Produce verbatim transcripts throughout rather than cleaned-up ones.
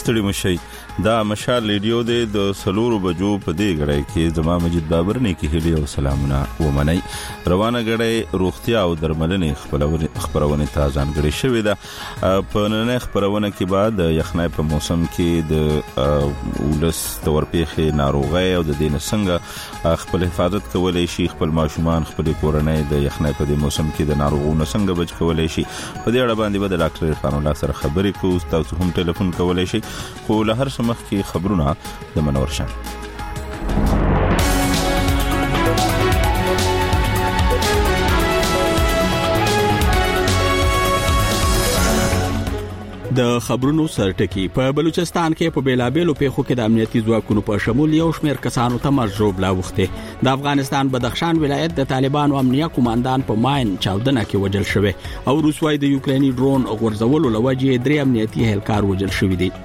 ستړي مشي. دا مشال ریډیو د سلورو بجو په دې غړای کې زما مجید بابر نه کې هلي او سلامونه ومني. روانه غړای روغتیا او درملنې خپلونه خبرونه ته ځانګړي شوې ده. په نن خبرونه کې بعد یخنۍ په موسم کې د ولس تورپېخې ناروغي او د دین څنګه خپل حفاظت کولای شي، خپل ماشومان خپل کورنۍ د یخنۍ په دې موسم کې د ناروغونو څنګه بچ کولای شي. په دې اړه باندې به د ډاکټر عرفان الله سره خبرې کوو. تاسو هم ټلیفون کولای شي. خو له هر څه مخکې خبرونه د منور شاه. د خبرونو سرټکی. په بلوچستان کې په بیلابېلو پیښو کې د امنیتي ځواکونو په شمول یو شمېر کسانو ته مرجوب لا وخته. د افغانستان بدخشان ولایت د طالبانو امنیه کمانډان په ماین چاودنه کې وجل شوی او روسوي د یوکرینی ډرون غورځولو لوجې درې امنیتي اهلکار وجل شوی دي.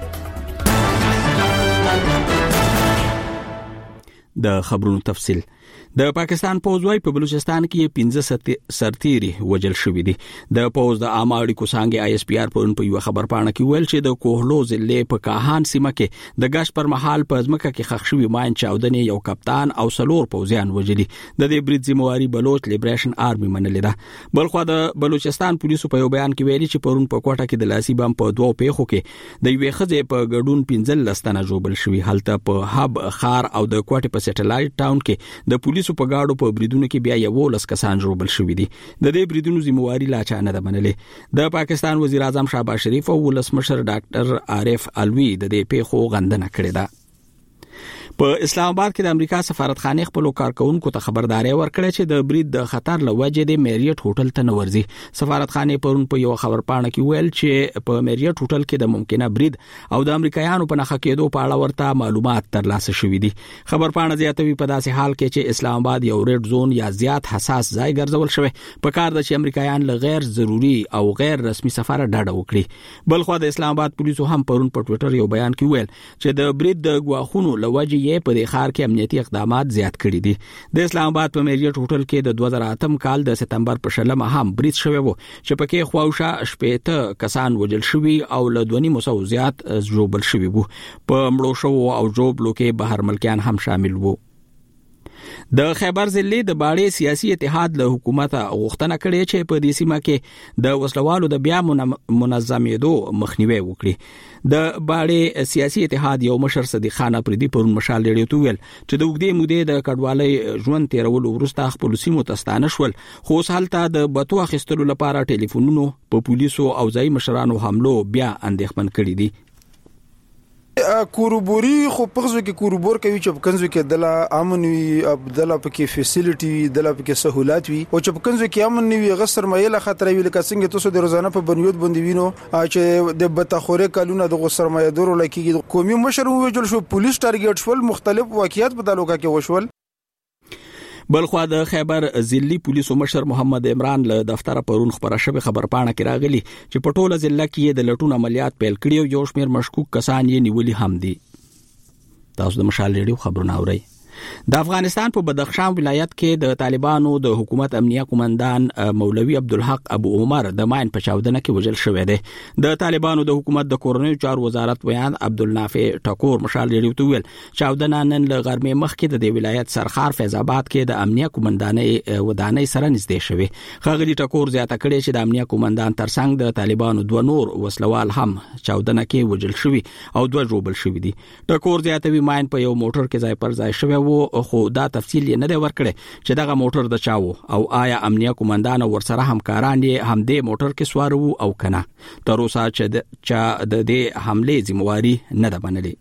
د خبرونو تفصیل. د پاکستان پوځ وايي په بلوچستان کې پنځه سرتيري وجل شوې دي. د پوځ د عامه اړیکو څنګه آی اس پی آر پرون په یو خبر پاڼه کې ویل چې د کوهلو ضلع په کاهان سیمه کې د غش پر مهال په ځمکه کې خښ شوی ماین چاودنې یو کپتان او سلور پوځیان وجلي. د دې برید ذمہواری بلوچ لیبریشن آرمي منلې ده. بلخو د بلوچستان پولیسو په یو بیان کې ویلي چې پرون په کوټه کې د لاسي بم په دوه پیښو کې د یوې خځې په ګډون پنځه لستنه جوړل شوی. هلته په هب خار او د کوټه په سټلایټ ټاون کې د پولیسو په گاډو په بریدونو کې بیا یو لس کسان جوړبل شوې دي. د دې بریدونو ذمہواری لا چا نه ده منلې. د پاکستان وزیر اعظم شهباز شریف او ولسمشر ډاکټر عارف علوی د دې پیښو غندنه کړې ده. په اسلام آباد کې د امریکا سفارتخانه خپل کارکونکو ته خبرداري ورکړه چې د برید د خطر لوجې د میریټ هوټل ته نورځي. سفارتخانه پرون په یو خبر پاڼه کې ویل چې په میریټ هوټل کې د ممکنه برید او د امریکایانو په نخښه کېدو په اړه ورته معلومات ترلاسه شوې دي. خبر پاڼه زیاتوي په داسې حال کې چې اسلام آباد یو ریډ زون یا زیات حساس ځای ګرځول شوی. په کار د چې امریکایان له غیر ضروري او غیر رسمي سفر ډډه وکړي. بلخو د اسلام آباد پولیسو هم پرون په ټوئیټر یو بیان کې ویل چې د برید د غواخونو لوجې یې په دې ښار کې امنیتي اقدامات زیات کړي دي. د اسلام آباد په میریټ هوټل کې د دوه زره اتم کال د سپتمبر په شلمه هم برید شوی وو چې پکې خواوشا شپېته کسان وجل شوي او له دوه نیم سوه زیات جوړبل شوي وو. په مړو شو او جوړبلو کې بهر ملکیان هم شامل وو. د خیبر ضلع د باړې سیاسي اتحاد له حکومت غوښتنه کړې چې په دې سیمه کې د وسلوالو د بیا منظمېدو مخنیوي وکړي. د باړې سیاسي اتحاد یو مشر صدیق خان افریدي پرون مشال ریډیو ته ویل چې د وګړي مودې د کډوالۍ ژوند تیرولو وروسته خپل سیمو ته ستانه شول، خو حالته د بتو اخیستلو لپاره ټلیفونونو په پولیسو او ځای مشرانو حملو بیا اندېښمن کړي دي. کوروبوري خو پغزو کې کوروبور کوي چې په کنزو کې دلا امن وي، دلا پکې فیسیلیټي وي، دلا پکې سہولات وي او چې په کنزو کې امن وي غسر مایله خطر وي. لکه څنګه تاسو د روزانه په بنیاد باندې وینو چې د بتخوره کالونه د غسر مایدور لکه قومي مشر وجل شو، پولیس ټارګټ شول، مختلف واقعیات په تعلقه کې وشول. بلخو د خیبر ضلعي پولیسو مشر محمد عمران له دفتر پرون خبره شوی خبر پاڼه کې راغلی چې په ټوله ضلع کې د لټون عملیات پیل کړي او یو شمېر مشکوک کسان یې نیولي هم دي. تاسو د مشال ریډیو خبرونه اورئ. د افغانستان په بدخشان ولایت کې د طالبانو د حکومت امنیه کمانډان مولوی عبدالحق ابو عمر د ماین په چاودنه کې وجل شوی دی. د طالبانو د حکومت د کورنیو چارو وزارت بیان عبدالنافع ټکور مشال ریډیو ته ویل چاودنه نن له غرمې مخکې د دې ولایت سرخار فیض آباد کې د امنیه کمانډانې ودانۍ سره نږدې شوی. ښاغلي ټکور زیاته کړې چې د امنیه کمانډان ترڅنګ د طالبانو دوه نور وسلوال هم چاودنه کې وجل شوی او دوه جوړبل شوی دي. ټکور زیاتوي ماین په یو موټر کې ځای پر ځای شوی خو دا تفصیل یې نه دی ورکړی چې دغه موټر د چاو او آیا امنیه کمانډان ورسره همکاران یې هم دې موټر کې سوار وو او کنه. تر اوسه چې د دې حمله ذمہواری نه ده منلې.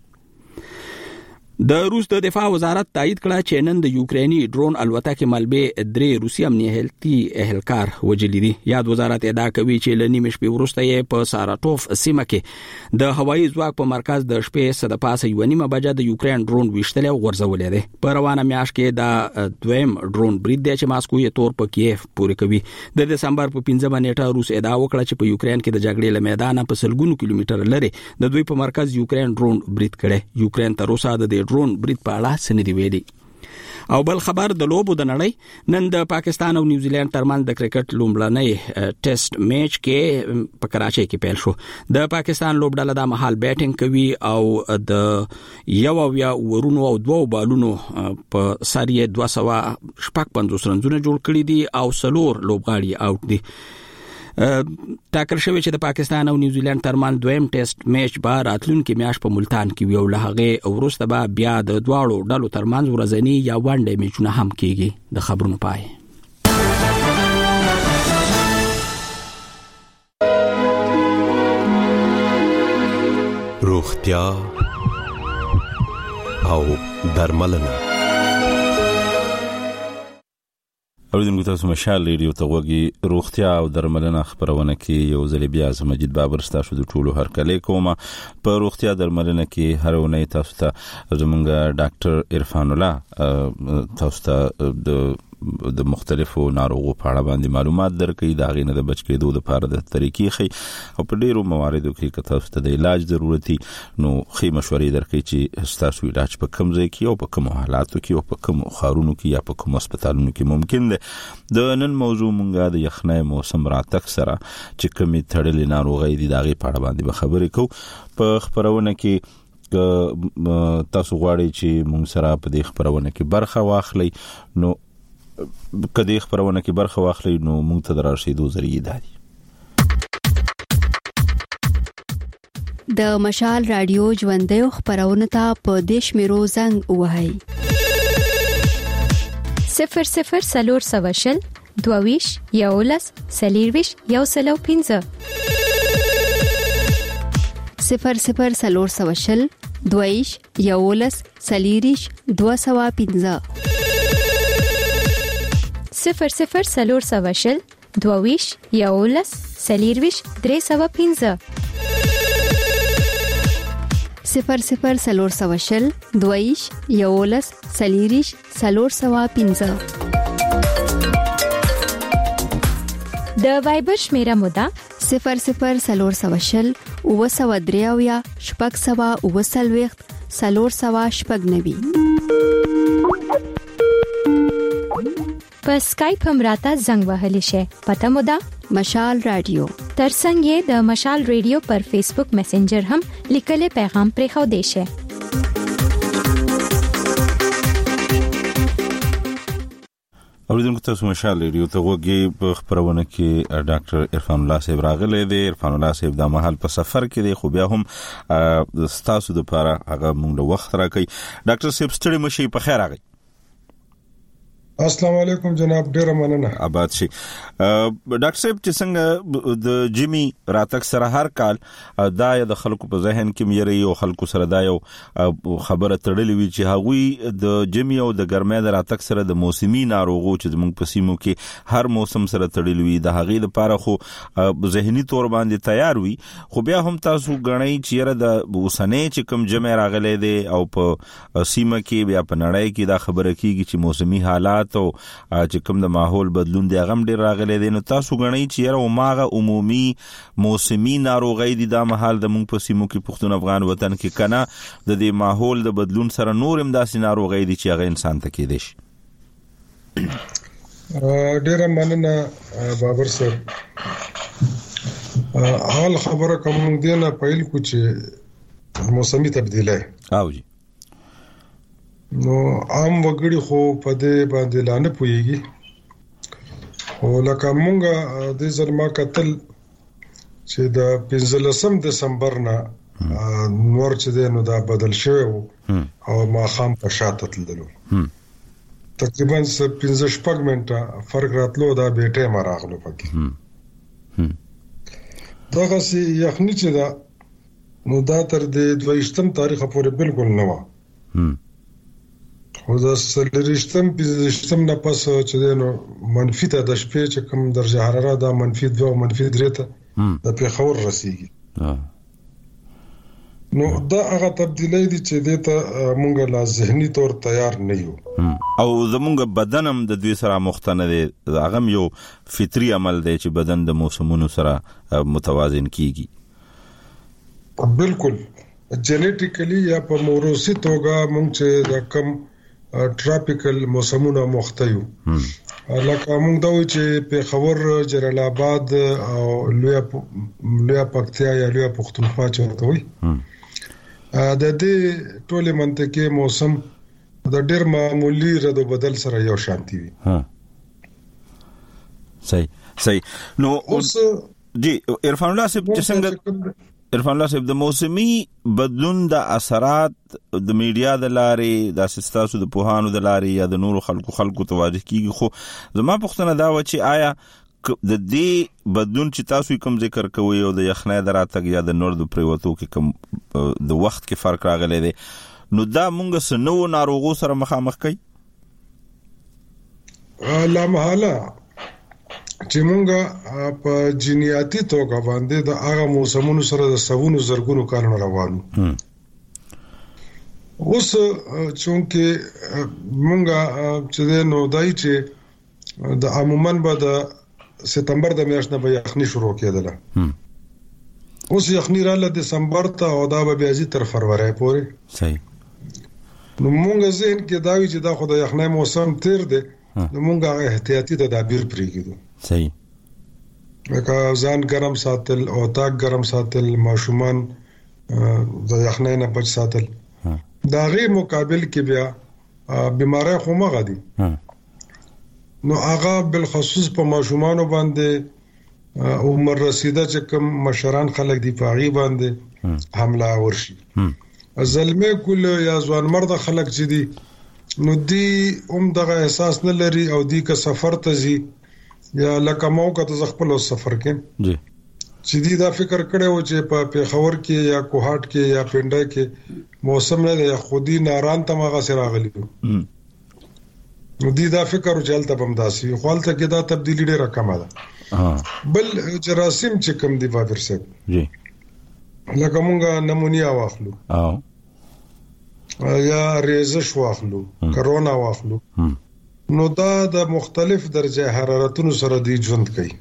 د روس د دفاع وزارت تایید کړه چې نن د یوکرینی ډرون الوتکې ملبې درې روسي امنیتي اهلکار وجلي دي. یاد وزارت ادعا کوي چې ل نیمه شپې وروسته یې په ساراتوف سیمه کې د هوایي ځواک په مرکز د شپې سده پاسه یو نیمه بجه د یوکرین ډرون ویشتل او غورځولې ده. په روانه میاشت کې د دویم ډرون برید دی چې ماسکو یې تور په کیف پورې کوي. د دسمبر په پنځمه نیټه روس ادعا وکړه چې په یوکرین کې د جګړې له میدان په سلګونو کیلومتر لري د دوی په مرکز یوکرین ډرون برید کړي. یوکرین تر اوسه د ډرون برید په اړه سندې ویلي. او بل خبر د لوبو د نړۍ نن د پاکستان او نیوزیلند ترمنځ د کرکټ لومړنی ټیسټ میچ کې په کراچۍ کې پیل شو. د پاکستان لوبډله د مهال بیټینګ کوي او د یو او یا ورونو او دوه بالونو په ساریه دوه سوه شپږ پنځوس رنونه جوړ کړي دي او سلور لوبغاړي اوټ دي. ټاکل شوی چې د پاکستان او نیوزیلند ترمنځ دویم ټیسټ میچ به راتلونکي میاشت په ملتان کې وي او له هغې وروسته به بیا د دواړو ډلو ترمنځ ورځني یا ون ډے میچونه هم کیږي. د خبرونو پای. روغتیا او درملنه. اوریدونکو تاسو مشال ریډیو ته وګورئ. روغتیا او درملنه خبرونه کې یو ځل بیا زه مجید بابر ستاسو د ټولو هرکلی کوم. په روغتیا درملنه کې هر ونې تاسو ته زمونږ ډاکټر عرفان الله تاسو ته د د مختلفو ناروغو په اړه باندې معلومات درکړي، دا غینه د بچ کېدو لپاره د طریقې خي او په ډیرو مواردو کې که تاسو ته د علاج ضرورتي نو خي مشورې درکړي چې تاسو علاج په کوم ځای کې او په کوم حالاتو کې او په کوم خارونو کې یا په کوم هسپتالونو کې ممکن ده. د نن موضوع مونږه د یخنۍ موسم راتګ سره چې کومې تړلې ناروغۍ دي دا غي په اړه باندې خبرې کوو. په خبرونه کې تاسو غواړئ چې مونږ سره په دې خبرونه کې برخه واخلئ نو کدی خبرونه کې برخه واخلئ نو موږ ته درشیدو ذریعہ دادي. د مشال رادیو ژوندۍ خبرونه ته په دیش میرو زنګ وهاي صفر صفر سلور سواشل دوویش یولس سلیرویش یو سلو پینزه صفر صفر سلور سواشل دوویش یولس سلیریش دو سوا پینزه صفر صفر سلور سواشل دوویش یولس سلیرویش درې سوا پینزه صفر صفر سلور سواشل دوویش یولس سلیریش سلور سوا پینزه. د وایبر شمیره مودا صفر صفر سلور سواشل او سوا دریاویا شپږ سوا او سلويخت سلور سوا شپږ نوي. په سکایپ هم راته زنګ وهلی شي. پته مو ده مشال رادیو. ترڅنګ یې د مشال رادیو پر فیسبوک میسنجر هم لیکل پیغام پرې خو دی شي. اوریدونکو تاسو مشال ریډیو ته وګورئ. په خبرونه کې ډاکټر عرفان الله صاحب راغلی دی. عرفان الله صاحب د مهال په سفر کې دی خو بیا هم تاسو د لپاره هغه موږ له وخت راکړي. ډاکټر صاحب ستړي مشي، په خیر راغی. السلام علیکم جناب، ډیره مننه. آباد شي. ډاکټر صاحب چې څنګه د جمی راتک سره هر کال دا د خلکو په ذهن کې مېری او خلکو سره دا یو خبره تړلې وی چې هغوی د جمی او د ګرمۍ د راتک سره د موسمي ناروغو چې موږ په سیمو کې هر موسم سره تړلې وی د هغې لپاره خو ذهني تور باندې تیار وي، خو بیا هم تاسو غنئ چې د اوسنۍ چې کوم جمی راغلي دي او په سیمه کې بیا په نړۍ کې دا خبره کیږي چې موسمي حالات او چې کوم د ماحول بدلون دی هغه ډیر راغلی دی، نو تاسو غنئ چې یره اوماغه عمومي موسمي ناروغي دي دا مهال د موږ په سیمو کې پښتون افغان وطن کې کنه د دې ماحول د بدلون سره نور هم داسې ناروغي دي چې هغه انسان ته کېدی شي. ډیر مننه بابر صاحب. حال خبره کوم دی نه پهل کو چې موسمي تبدیلی او جی نو عام وګړي خو په دې باندې لانه پويږي. او لکه مونږه د ځلما قتل چې د پنځلسم دسمبر نه نور چې دی نو دا بدل شوی او ما خام په شاته تللو تقریبا پنځه شپږ منټه فرق راتلو، دا به ټیم راغلو پکې. دغه سي یخني چې دا نو دا تر د دویشتم تاریخ پورې بالکل نه و. خو دا سلریشتم پنځشتم نه پس چې نو منفي ته د شپې چې کوم درجه حرارت دا منفي دوه منفي درې ته د پیښور رسیږي. نو دا هغه تبدیلی دي چې دته مونږ لا ذهني تور تیار نه یو او زمونږ بدن هم د دوی سره مختنه دي. هغه یو فطري عمل دی چې بدن د موسمونو سره متوازن کیږي. بالکل جنیټیکلی یا په موروثي توګه مونږ چې د کم ټراپیکل موسمونه مختیو لکه موږ دا وایو چې پیښور جلال آباد او لویا لویا پکتیا یا لویا پښتونخوا چورته وي د دې ټولې منطقې موسم د ډېر معمولی رد و بدل سره یو شانتي وي. ها صحیح صحیح. نو اوس جی عرفان الله صاحب څنګه عرفان الله صاحب د موسمي بدلون د اثرات د میډیا د لارې د اساس د پوهانو د لارې یا د نورو خلکو خلکو تواجه کیږي، خو زما پوښتنه دا و چې آیا د دې بدلون چې تاسو کوم ذکر کوئ او د یخنۍ دراتګ یا د نور د پریوتو کې کوم د وخت کې فرق راغلی دی، نو دا مونږ سنو ناروغو سره مخامخ کوي؟ لا محاله چې مونږه په جینیاتي توګه باندې د هغه موسمونو سره د سوونو زرګونو کارونه روانو. اوس چونکه مونږه چې نو دای چې د عموما به د ستمبر د میاشتې به یخني شروع کېدله، اوس یخني رااله دسمبر ته او دا به بیا زی تر فروری پورې. صحیح. نو مونږ ذهن کې دا وی چې دا خو د یخنۍ موسم تیر دی، نو مونږه احتیاطي تدابیر پرېږدو. صحیح. لکه ځان ګرم ساتل او تاک ګرم ساتل، ماشومان د یخنۍ نه بچ ساتل. دا غي مقابل کې بیا بیماری خو مغه دي، نو هغه بالخصوص په ماشومانو باندې عمر رسیده چې کوم مشران خلک دي په غي باندې حمله ورشي. زلمه کول یا ځوان مرد خلک چې دي نو دی هم دغه احساس نه لري او دی که سفر ته زی یا لکه موقع ته خپل سفر کې جی چې دی دا فکر کړي و چې په پیښور کې یا کوهاټ کې یا پنډای کې موسم نه دی خودي ناران ته مغه سره راغلی نو دی دا فکر چلته بمداسي خپلته کې دا تبدیلی ډیره کمه ده. بل جراثیم چې کم دی بابر صاحب جی لکه مونږه نمونیا واخلو او یا ریزش واخلو، کرونا واخلو، نو دا د مختلف درجه حرارتونو سره دی ژوند کوي.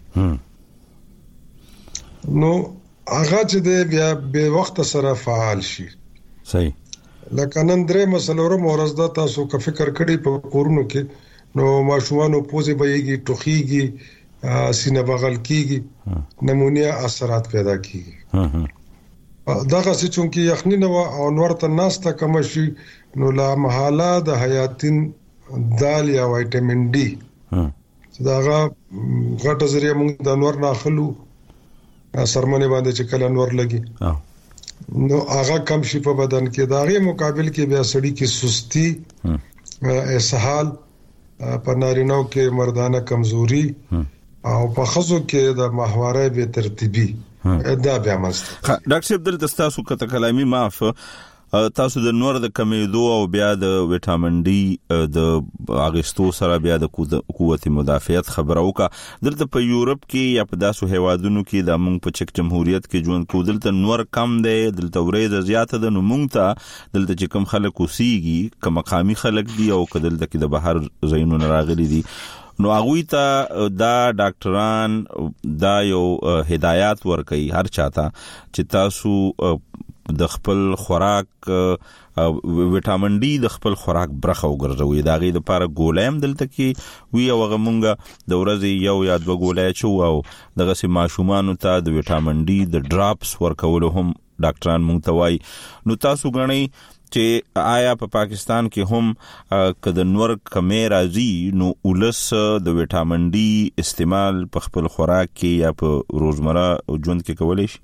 نو هغه چې دی بیا به وخت سره فعال شي. صحیح. لکه نن درې مسلورو مورز دا تاسو که فکر کړی په کورونو کې نو ماشومانو پوزې بهيږي، ټوخيږي، سینه بغل کیږي، نمونیا اثرات پیدا کیږي. دغه څه چونکی یخنی نو او نور ته ناسته کم شي نو لا محاله د حیاتین دال یا وټامین ډي داغه غټه ذریعہ موږ د نور نه اخلو سرمنه باندې چې کله نور لګي نو هغه کم شي په بدن کې، داغه مقابل کې بیا سړی کې سستی، اسهال، په نارینو کې مردانه کمزوري او په خزو کې د ماهواره به ترتیبي دا بیا مست. ډاکټر صاحب دلته تاسو کته کلامي معاف تاسو د نور د کمیدو او بیا د وټامین ډي د اغستو سره بیا د قوت مدافعت خبرو کا دلته په یورپ کې یا په داسو هیوادونو کې د مونږ په چک جمهوریت کې ژوند کو دلته نور کم دی، دلته ورې زیاته د نو مونږ ته دلته چې کم خلک وسیږي کم مقامي خلک دي او کدلته کې د بهر زینو راغلي دي نو هغوی ته دا ډاکټران دا یو هدایت ورکوي هر چاته چې تاسو د خپل خوراک وټامین ډي د خپل خوراک برخه وګرځوي، دا غي د لپاره ګولیم دلته کې وی او غمونګه د ورځې یو یا دوه ګولای چو او دغه سي ماشومان ته د وټامین ډي د ډراپس ورکول هم ډاکټران مونږ ته وای. نو تاسو غنئ چې آیا په پا پاکستان کې هم کده نور کمې راځي نو ولس د وټامین ډي استعمال په خپل خوراک کې یا په روزمره ژوند کې کولای شي؟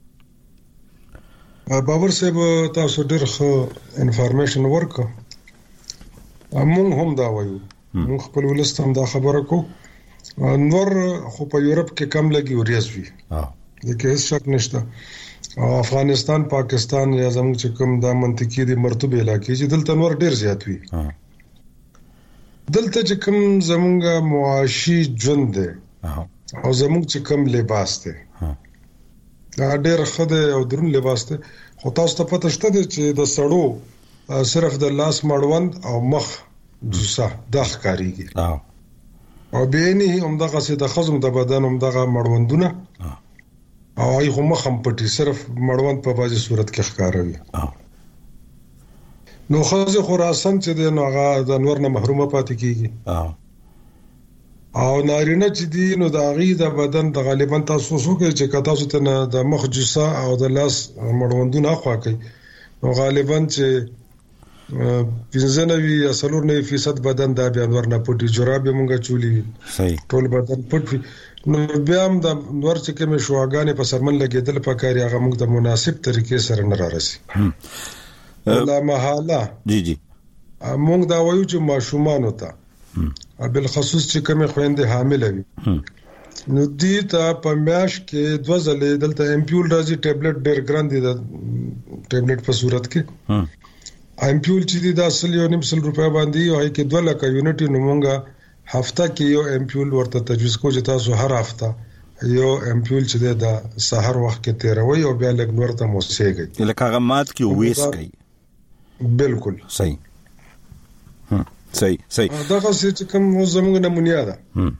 باور صاحب تاسو ډېر ښه انفارمیشن ورکړه. موږ هم دا وایو، موږ خپل ولس ته دا خبره کو نور خو په یورپ کې کم لګي وريز وي دغه هیڅ شک نشته. او افغانستان، پاکستان یا زموږ چې کوم دا منطقي دي مرتبه علاقې چې دلته نور ډېر زیات وي، دلته چې کوم زموږ معاشي ژوند دی او زموږ چې کوم لباس دی دا ډېر خده او درون لباس دی، خو تاسو ته پته شته چې د سړو صرف د لاس مړوند او مخ جوسه د ښکاریږي او به نه هم دغه څه د خزم د بدن هم دغه مړوندونه او ای هم مخم پټي صرف مړوند په بازي صورت کې ښکاروي. نو خزه خراسان چې د نوغه د نور نه محرومه پاتې کیږي او نارینه چې دی نو د غي د بدن د غالبا تاسو سو کې چې کتا سو ته د مخ جسا او د لاس مړوندونه اخوا کوي نو غالبا چې پنځنوي یا څلور نه فیصد بدن دا بیا نور نه پټي جرابې مونږه چولي صحیح ټول بدن پټ نو بیا هم د نور چې کوم شواګانې په سرمن لګیدل پکاري هغه موږ د مناسب طریقې سره نه رارسي لا محاله جی جی موږ دا وایو چې ماشومان وتا بل خصوص چې کوم خويندې حامل وي نو دې ته په میاش کې دوه ځلې دلته امپیول راځي ټابلیټ ډېر ګران دي د ټابلیټ په صورت کې امپیول چې د اصل یو نیم سل روپیا باندې او کې دوه لکه یونټ نو مونږه هفته کې یو امپیول ورته تجویز کو چې تاسو هر هفته یو امپیول چې د سحر وخت کې تیروي او بیا لګ نور ته موسیږي لکه غمات کې وېس کوي بالکل صحیح هم صحیح صحیح دا څه کوم زموږ نمونه ده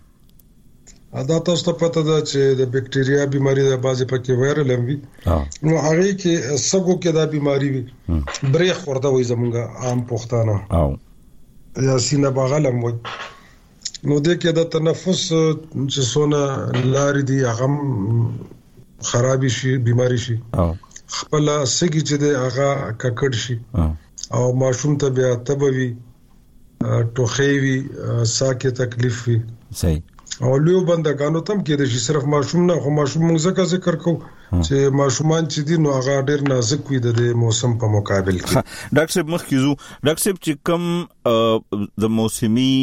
ادا تاسو ته پته ده چې د بکټیریا بيماري د بازي پکې وایرل هم وي نو هغه کې سګو کې دا بيماري وي بریخ ورته وي زمونږ عام پښتانه او یا سینه بغل هم وي نو د کې د تنفس چې سونه لارې دي هغه خرابې شي بيماري شي او خپل سګي چې د هغه ککړ شي او ماشوم ته بیا تبوي ټوخېوي ساکه تکلیف وي صحیح او لوی بندګانو تم کې د صرف ماشوم نه خو ماشوم موږ ځکه ذکر کوو چې ماشومان چې دي نو هغه ډېر نازک وي د موسم په مقابل کې ډاکټر صاحب مخکې زو ډاکټر صاحب چې کوم د موسمي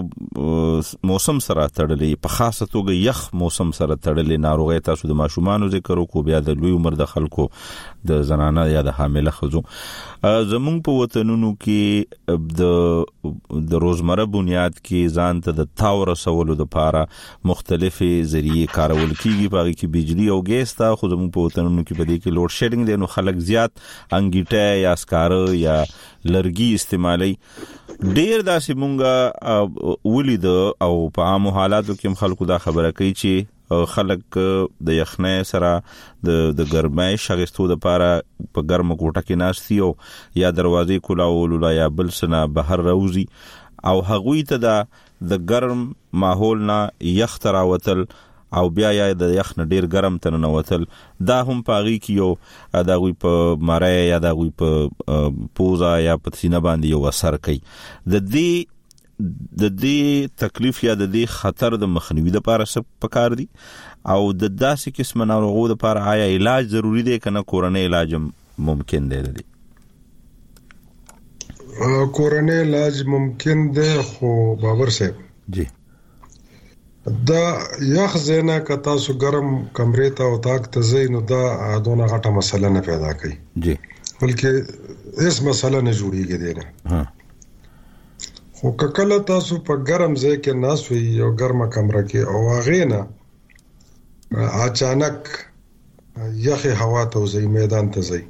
موسم سره تړلې په خاصه توګه یخ موسم سره تړلې ناروغي تاسو د ماشومان ذکر وکړو بیا د لوی عمر د خلکو د زنانه یا د حامله ښځو زمونږ په وطنونو کې د د روزمره بنیاد کې ځان ته د تاور سوالو د پاره مختلفې ذریعے کارول کیږي باغی کې بجلی او ګیس تا خو زموږ په وطنونو کې په دې کې لوډ شیډینګ دی نو خلک زیات انګیټه یا سکاره یا لرګي استعمالي ډیر داسې مونږه ولید او په عام حالاتو کې خلکو دا خبره کوي چې خلک د یخنۍ سره د د ګرمۍ شغستو د پاره په ګرمه کوټه کې ناشتي او یا دروازې کولاول یا بل سنا بهر راوزي او هغوی ته د ګرم ماحول نه یخ تراوتل او بیا یا د یخ نه ډیر ګرم تنه وتل دا هم پاغي کیو دا غوي په مړای یا دا غوي په پوزا یا په سینه باندې یو اثر کوي د دې د دې تکلیف یا د دې خطر د مخنیوي لپاره څه پکار دي او د داسې قسم ناروغو لپاره آیا علاج ضروری دی کنه کورنۍ علاج ممکن دی دی کورنۍ علاج ممکن دی خو باور صاحب جی دا یخ زینا که تاسو ګرم کمرې ته او تاک ته زینو دا دونه غټه مسله نه پیدا کوي جی بلکې هیڅ مسله نه جوړیږي دی نه ها خو کله تاسو په ګرم ځای کې ناس وي یو ګرمه کمره کې او هغه نه اچانک یخ هوا ته ځي میدان ته ځي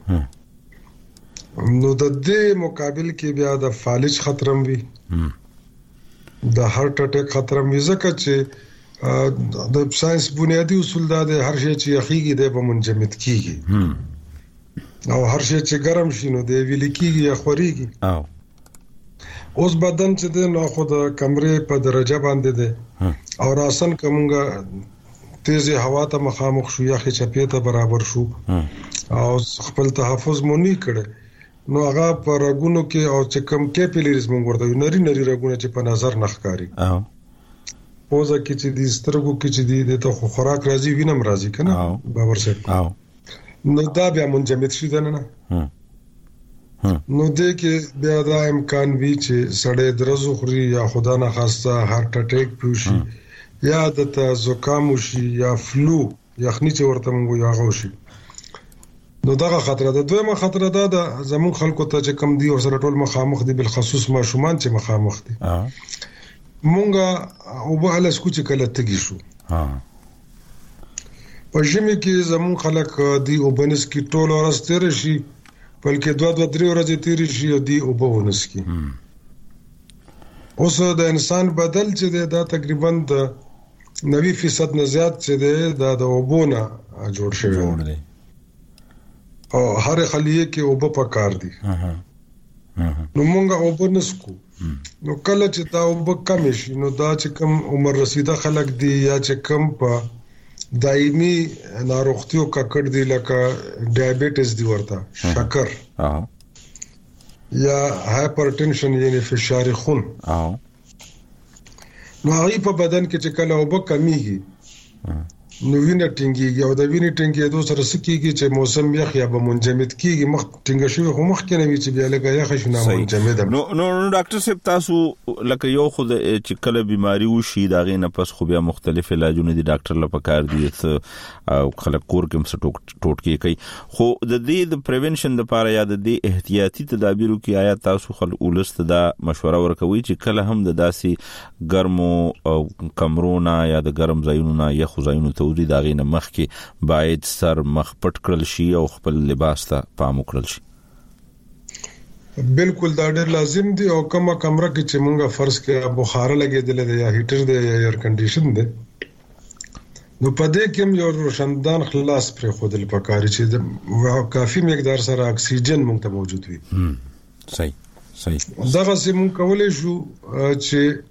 نو د دې مقابل کې بیا د فالج خطرم وي د هارت اٹیک خطرم وي ځکه چې د ساينس بنیادی اصول دا د هر شي چې یخيږي د به منجمد کیږي او هر شي چې ګرم شي نو د ویل کیږي یا خوريږي او اوس بدن چې د نو خو د کمرې په درجه باندې ده او راسن کومګه تیزه هوا ته مخامخ شو یا خچپې ته برابر شو او خپل تحفظ مونږ کړي نو هغه پر رګونو کې او چې کم کیپیلریز مونږ ورته نری نری رګونه چې په نظر نخکاری او پوزه کې چې د سترګو کې چې د ته خوراک راځي وینم راځي کنه باور څه او نو دا بیا منجمد شي دنه نه نو دې کې بیا دا امکان وی چې سړی درزو خوري یا خدا نه خواسته هارت اٹیک پیوشي یا د زکام شي یا فلو یخنی چې ورته مونږ یو هغه شي نو دا خطر ده دویمه خطر ده د زمون خلکو ته چې کم دی او سره ټول مخامخ دي بل خصوص ماشومان چې مخامخ دي مونږه او به له سکو چې کله تګی شو ها په ژمي کې زمون خلک دی او بنس کې ټول ورستره شي بلکې دوه دوه درې ورځې تیری شي او دی او بونس کې اوس د انسان بدل چې دا تقریبا د نوي فیصد نه زیات چې دا د وبونه جوړ شوی او هر خلیه کې وب په کار دي نو مونږه اوبه نسکو. نو کله چې دا اوبه کم شي نو دا چې کم عمر رسیده خلک دي یا چې کم په دایمي ناروغتیو ککړ دي لکه ډایابټیس دی ورته شکر یا هایپرټنشن یعنی فشار خون نو هغه په بدن کې چې کله اوبه کمیږي نو وینه ټینګيږي او د وینې ټینګېدو سره سکیږي چې موسم یخ یا به منجمد کیږي مخ ټینګ شوی خو مخ کې نه وي چې بیا لګا یخ شنه منجمد. نو نو ډاکټر صاحب تاسو لکه یو خود چې کله بیماری وشي دا غي نه پس خو بیا مختلف علاجونه دي ډاکټر لپاره کار دي او خلک کور کې ټوټ ټوټ کوي خو د دې د پریونشن لپاره یا د دې احتیاطي تدابیرو کې آیا تاسو خل اولست دا مشوره ورکوي چې کله هم د داسي ګرمو او کمرونا یا د ګرم ځایونو یا خو ځایونو ته دا غینه مخ کې باید سر مخ پټ کړل شي او خپل لباس ته پام وکړل شي؟ بالکل دا ډېر لازم دی او کومه کمره کې چې مونږه فرض کې بخار لګېدل دی یا هیټر دی یا ایر کنډیشن دی نو په دې کې یو روشندان خلاص پر خودل پکاري چې کافي مقدار سره اکسیجن مونږ ته موجود وي. صحیح صحیح. دا چې مونږ کولای شو چې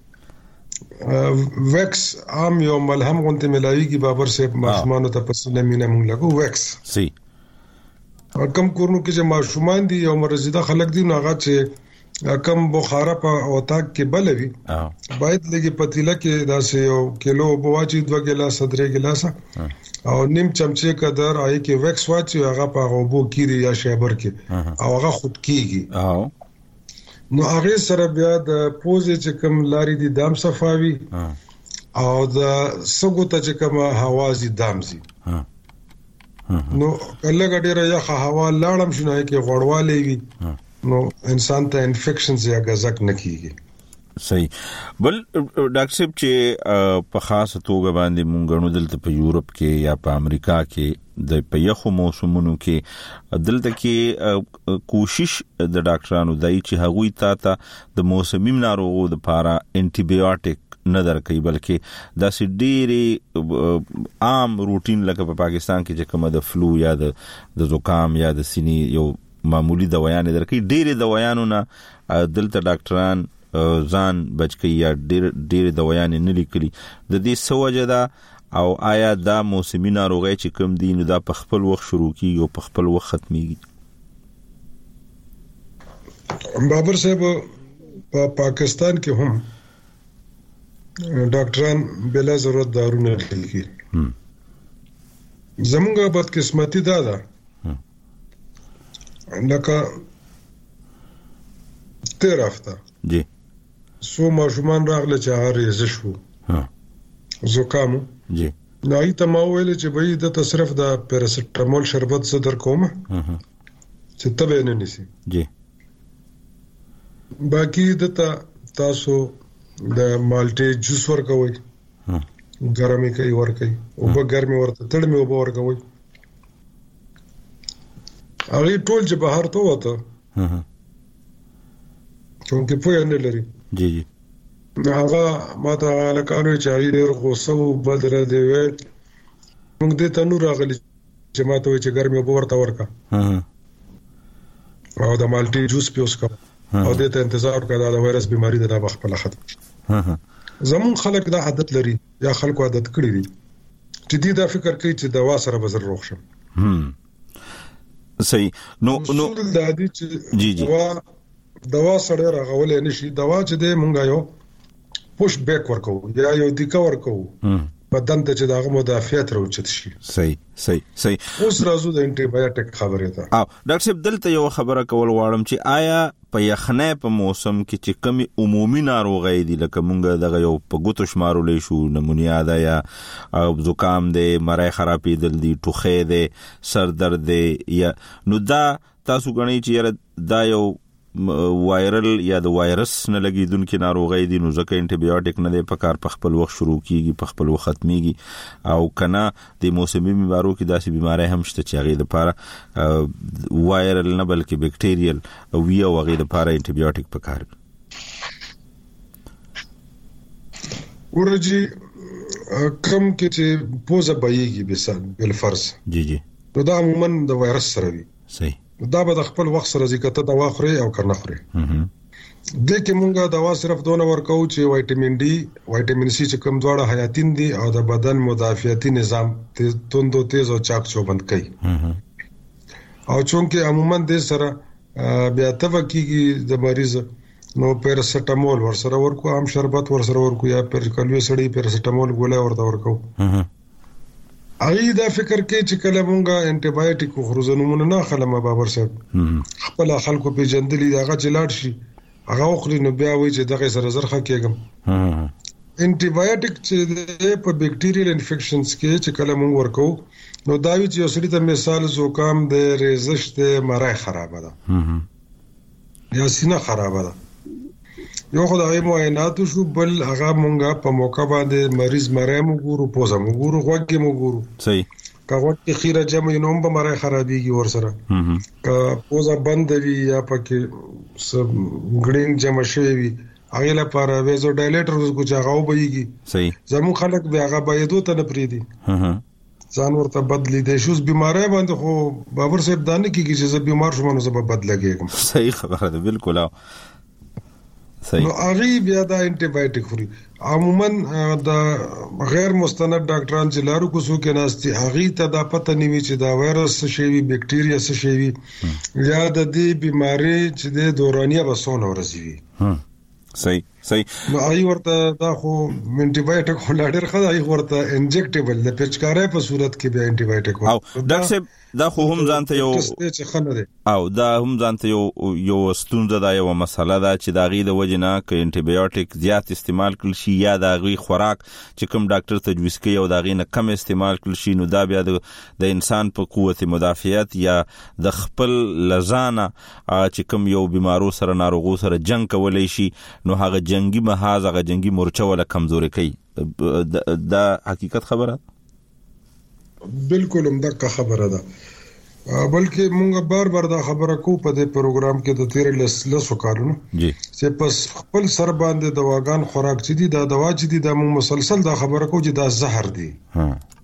ویکس عام یو ملهم غونته ملایږي بابر صاحب ماشومان ته پسنه مینه مونږ لګو ویکس سي کم کورنو کې چې ماشومان دي یو مرزيده خلک دي نو هغه چې کم بخاره په اوتاق کې بلوي باید لګي پتیله کې داسې یو کیلو بواچی دوه ګلاس درې ګلاس او نیم چمچه قدر آی کې ویکس واچي هغه په غوبو کې یا شیبر کې او هغه خود کیږي او نو هغه سره بیا د پوزې چې کوم لاري دي دام صفاوي او د سګو ته چې کوم حوازي دامزي نو کله ګډه یا هوا لاړم شنه کې غوړوالی وي نو انسان ته انفیکشنز یا غزک نکېږي. صحیح. بل ډاکټر صاحب چې په خاصه توګه باندې مونږ غنو دلته په یورپ کې یا په امریکا کې د په یخو موسمونو کې دلته کې کوشش د ډاکټرانو دای چې هغوی ته د موسمي ناروغو د لپاره انټي بایوټیک نه درکې بلکې دا سې ډېری عام روټین لکه په پاکستان کې چې کومه د فلو یا د د زکام یا د سینې یو معمولی دوايان درکې ډېری دوايانو نه دلته ډاکټران ځان بچکی یا ډېر ډېر دوايان نه لیکلي د دې سوجه دا او آیا دا موسمي ناروغي چې کوم دي نو دا په خپل وخت شروع کیږي او په خپل وخت ختميږي؟ بابر صاحب په پاکستان کې هم ډاکټران بلا ضرورت دارونه لیکي. زموږه بدقسمتي دا ده لکه تیر هفته جی سو ماشومان راغله چې هغه یې شو ها زکام جی نو ای ته ما ویل چې به د تصرف د پیراسټامول شربت صدر کوم چې تبه نه نسی جی باقی د تاسو د مالټي جوس ورکوي ها ګرمي کوي ورکوي او په ګرمي ورته تړمي او ورکوي هغه ټول چې بهر ته وته ها ها چونکه په نه لري جی جی هغه ماته لکانو چې هغه ډېر غوسه او بدر دی وي موږ دې ته نور راغلي چې ماته وي چې ګرمي وب ورته ورکا ها او د مالټي جوس پیوس کا او دې ته انتظار کړه د وایرس بيماري د وخت په لخت ها زمون خلک دا عادت لري یا خلکو عادت کړی دي چې دې دا فکر کوي چې دوا سره بزر روغ شم هم صحیح. نو نو د دې چې جی جی دوا دوا سره راغولې نشي دوا چې دې مونږه یو پوش بیک ورکو یا یو دیکا ورکو بدن ته چې داغه مدافعت راوچت شي. صحیح صحیح صحیح. اوس راځو د انټي بایوټیک خبره ده. او ډاکټر صاحب دلته یو خبره کول غواړم چې آیا په یخنه په موسم کې چې کمی عمومي ناروغي دي لکه مونږ دغه یو په ګوتو شمارولې شو نمونیا ده یا زکام ده مړی خرابېدل دي ټوخې ده سر درد ده یا نو دا تاسو غنئ چې دا یو وایرل یا د وایرس نه لګیدونکو ناروغي دي نو ځکه انټي بایوټیک نه دی په کار په خپل وخت شروع کیږي په خپل وخت ختميږي او کنا د موسمي بیمارو کې داسې بیماری هم شته چې هغه د لپاره وایرل نه بلکې بیکټیریل او وی او هغه د لپاره انټي بایوټیک په کار ورجی کم کې چې پوزه بایږي مثال بل فرض جی جی نو دا عموما د وایرس سره وي. صحیح دا به د خپل وخت سره ذکر دوا خوري او کنه خوري. د کې مونږه دوا صرف دونه ورکو چې وایټامین ډي وایټامین سي چې کوم دواړه حیاتین دي او د بدن مدافعتي نظام ته توندو تیز او چاک چوبند کوي. او چونکه عموما د سره بیا توکیږي د مریض نو پیراسټامول ورسره ورکو، عام شربت ورسره ورکو یا پر کلوي سړی پیراسټامول ګولای ورته ورکو. اې دا فکر کې چې کله مونږه انټي بایوټیک خروزنمونه نه خلمه بابر صاحب خپل خلکو په جندلي دغه جلاټ شي هغه خوري نو بیا وایي چې دغه سره زرخه کېږم. انټي بایوټیک چې په بیکټیریل انفیکشنز کې چې کله مونږ ورکو نو دا وی چې اوسړي ته مثال زوکام د ریزش د مرای خراب ده یا سینه خراب ده، یو خدای معاینات شو بل هغه مونږه په موقع باندې مریض مرای مو ګورو، پوزه مو ګورو، غوږ مو ګورو. صحیح. کاغه کې خیره جمع نوم به مرای خرابېږي ورسره. ک پوزه بند وي یا پکې سب ګړین جمع شوی وي هغه لپاره ویزو ډایلیټر کو چاغاو بېږي. صحیح. زمو خلک به هغه باید ته نه پریدي. ځان ورته بدلی دي شوز بیماری باندې خو بابر صاحب دانه کیږي چې زه بیمار شوم نو زه به بدلګم. صحیح خبره ده بالکل. صحیح. نو هغه بیا دا انټي بایوټیک خوري. عموما د غیر مستند ډاکټران چې لارو کو سو کې ناشتي هغه ته دا پته نیوي چې دا وایرس څه شي وي، بکټیریا څه شي وي یا د دې بیماری چې د دورانیه بسونه ورسېږي. صحیح صحیح. نو ای ورته دا خو انټي بایوټیک خو لاډر خدای ورته انجکټیبل د پچکارې په صورت کې به انټي بایوټیک او ډاکټر صاحب دا خو هم ځانته یو او دا هم ځانته یو یو ستونزه ده، یو مسله ده چې دا غي د وجنه ک انټي بایوټیک زیات استعمال کړي شي یا دا غي خوراک چې کوم ډاکټر تجویز کوي او دا غي نه کم استعمال کړي شي نو دا بیا د انسان په قوت مدافعت یا د خپل لزانه چې کوم یو بیمارو سره ناروغو سره جنگ کولای شي نو هغه جنگي محاذ هغه جنگي مورچه ولا کمزوري کوي. دا حقیقت خبره بالکل هم دا خبره ده، بلکې مونږ بار بار دا خبره کو په دې پروګرام کې د تیر لسو کارونو جی چې پس خپل سر باندې دواګان خوراک چې دي دا دوا چې دي دا مونږ مسلسل دا خبره کو چې دا زهر دي. ها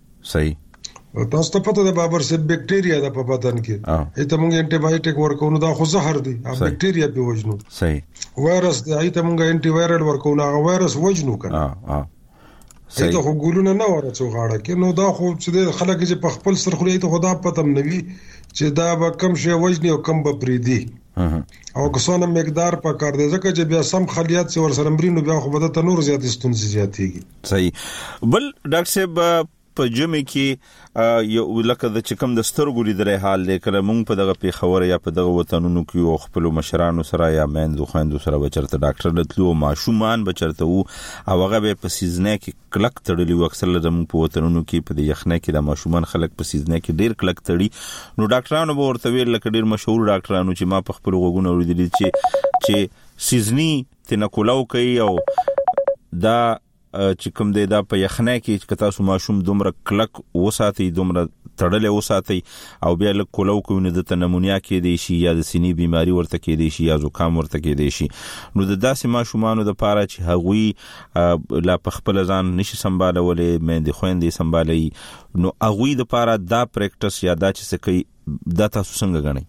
صحیح. تاسو ته پته ده بابر سه بکټیریا ده په بدن کې ایته مونږ انټي بایوټیک ورکو نو دا خو زهر دي، بکټیریا به وجنو. صحیح. وایرس دی ایته مونږ انټي وایرل ورکو نو هغه وایرس وجنو کنه. ها ایته خو ګولونه نه ورڅو غاړه کې نو دا خو چې خلک چې په خپل سر خوري ته خدا پتم نوي چې دا به کم شي وجني او کم به پریدي او کسونه مقدار په کار دي ځکه چې بیا سم خلیات سي ور سره مرینو بیا خو بده ته نور زیات ستونزې زیاتېږي. صحیح. بل ډاکټر صاحب په جمع کې یو لکه د چکم د سترګو لیدلې حال دی کله مونږ په دغه پیښور یا په دغه وطنونو کې او خپل مشرانو سره یا میندو خويندو سره بچرته ډاکټر لتلو ماشومان بچرته وو او هغه به په سیزنه کې کلک تړلی و اکثر زموږ په وطنونو کې په یخنه کې د ماشومان خلک په سیزنه کې ډیر کلک تړي نو ډاکټرانو به ورته ویل لکه ډیر مشهور ډاکټرانو چې ما په خپل غوګونو اوریدلی چې چې سیزنی تنکولاو کوي او دا چې کوم دی دا په یخنه کې چې تاسو ماشوم دومره کلک وساتي دومره تړلې وساتي او بیا له کولو کوي د تنمونیا کې دی شي یا د سینې بیماری ورته کې دی شي یا زکام ورته کې دی شي نو د داسې ماشومانو د پاره چې هغوی لا په خپل ځان نشي سمبالولې مې د خويندې سمبالي نو هغوی د پاره دا پریکټس یا دا چې څه کوي دا تاسو څنګه غنئ؟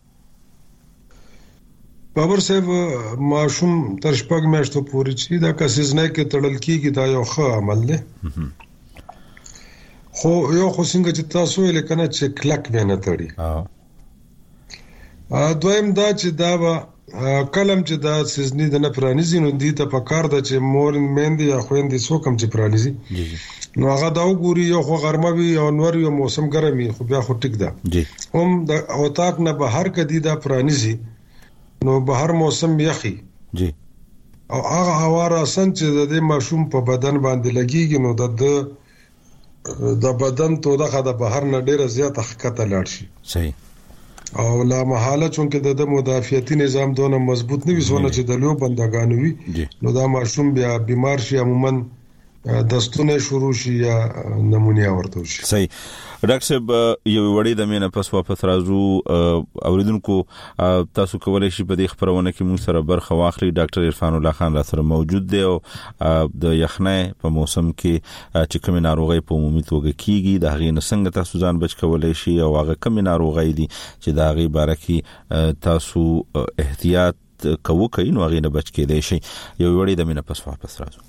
بابر صاحب ماشوم تر شپږ میاشتو پورې چې دا کسیزنه کې تړل کیږي دا یو ښه عمل دی خو یو خو څنګه چې تاسو یې لکنه چې کلک به نه تړي ا دویم دا چې دا کلم چې دا سیزنی د نه پرانیزي نو دي ته پکار د چې مور مېندې یا خويندې سو کم چې پرانیزي نو هغه دا وګوري یو خو غرمه وي او نور یو موسم ګرمي خو بیا خو ټیک ده جی هم د اوتاق نه بهر کدي دا پرانیزي نو بهر موسم یخي جی او هغه هوا راسن چې د دې ماشوم په بدن باندې لګيږي نو د د بدن تو دغه د بهر نه ډیره زیات حقیقت لاړ شي صحیح او لا محاله چونکه د مدافعتي نظام دونه مضبوط نه وي سونه چې د لو بندګانو وي نو دا ماشوم بیا بیمار شي عموما دستونه شروع شي یا نمونیا ورته شي صحیح ډاکټر صاحب یو وړي د مینه پس واپس راځو اوریدونکو تاسو کولای شئ په دې خبرونه کې موږ سره برخه واخلئ. ډاکټر عرفان الله خان را سره موجود دی او د یخنۍ په موسم کې چې کوم ناروغي په عمومي توګه کیږي د هغې نه څنګه تاسو ځان بچ کولای شئ او هغه کوم ناروغي دي چې د هغې باره کې تاسو احتیاط کوو کوي نو هغې نه بچ کېدای شئ. یو وړي د مینه پس واپس راځو.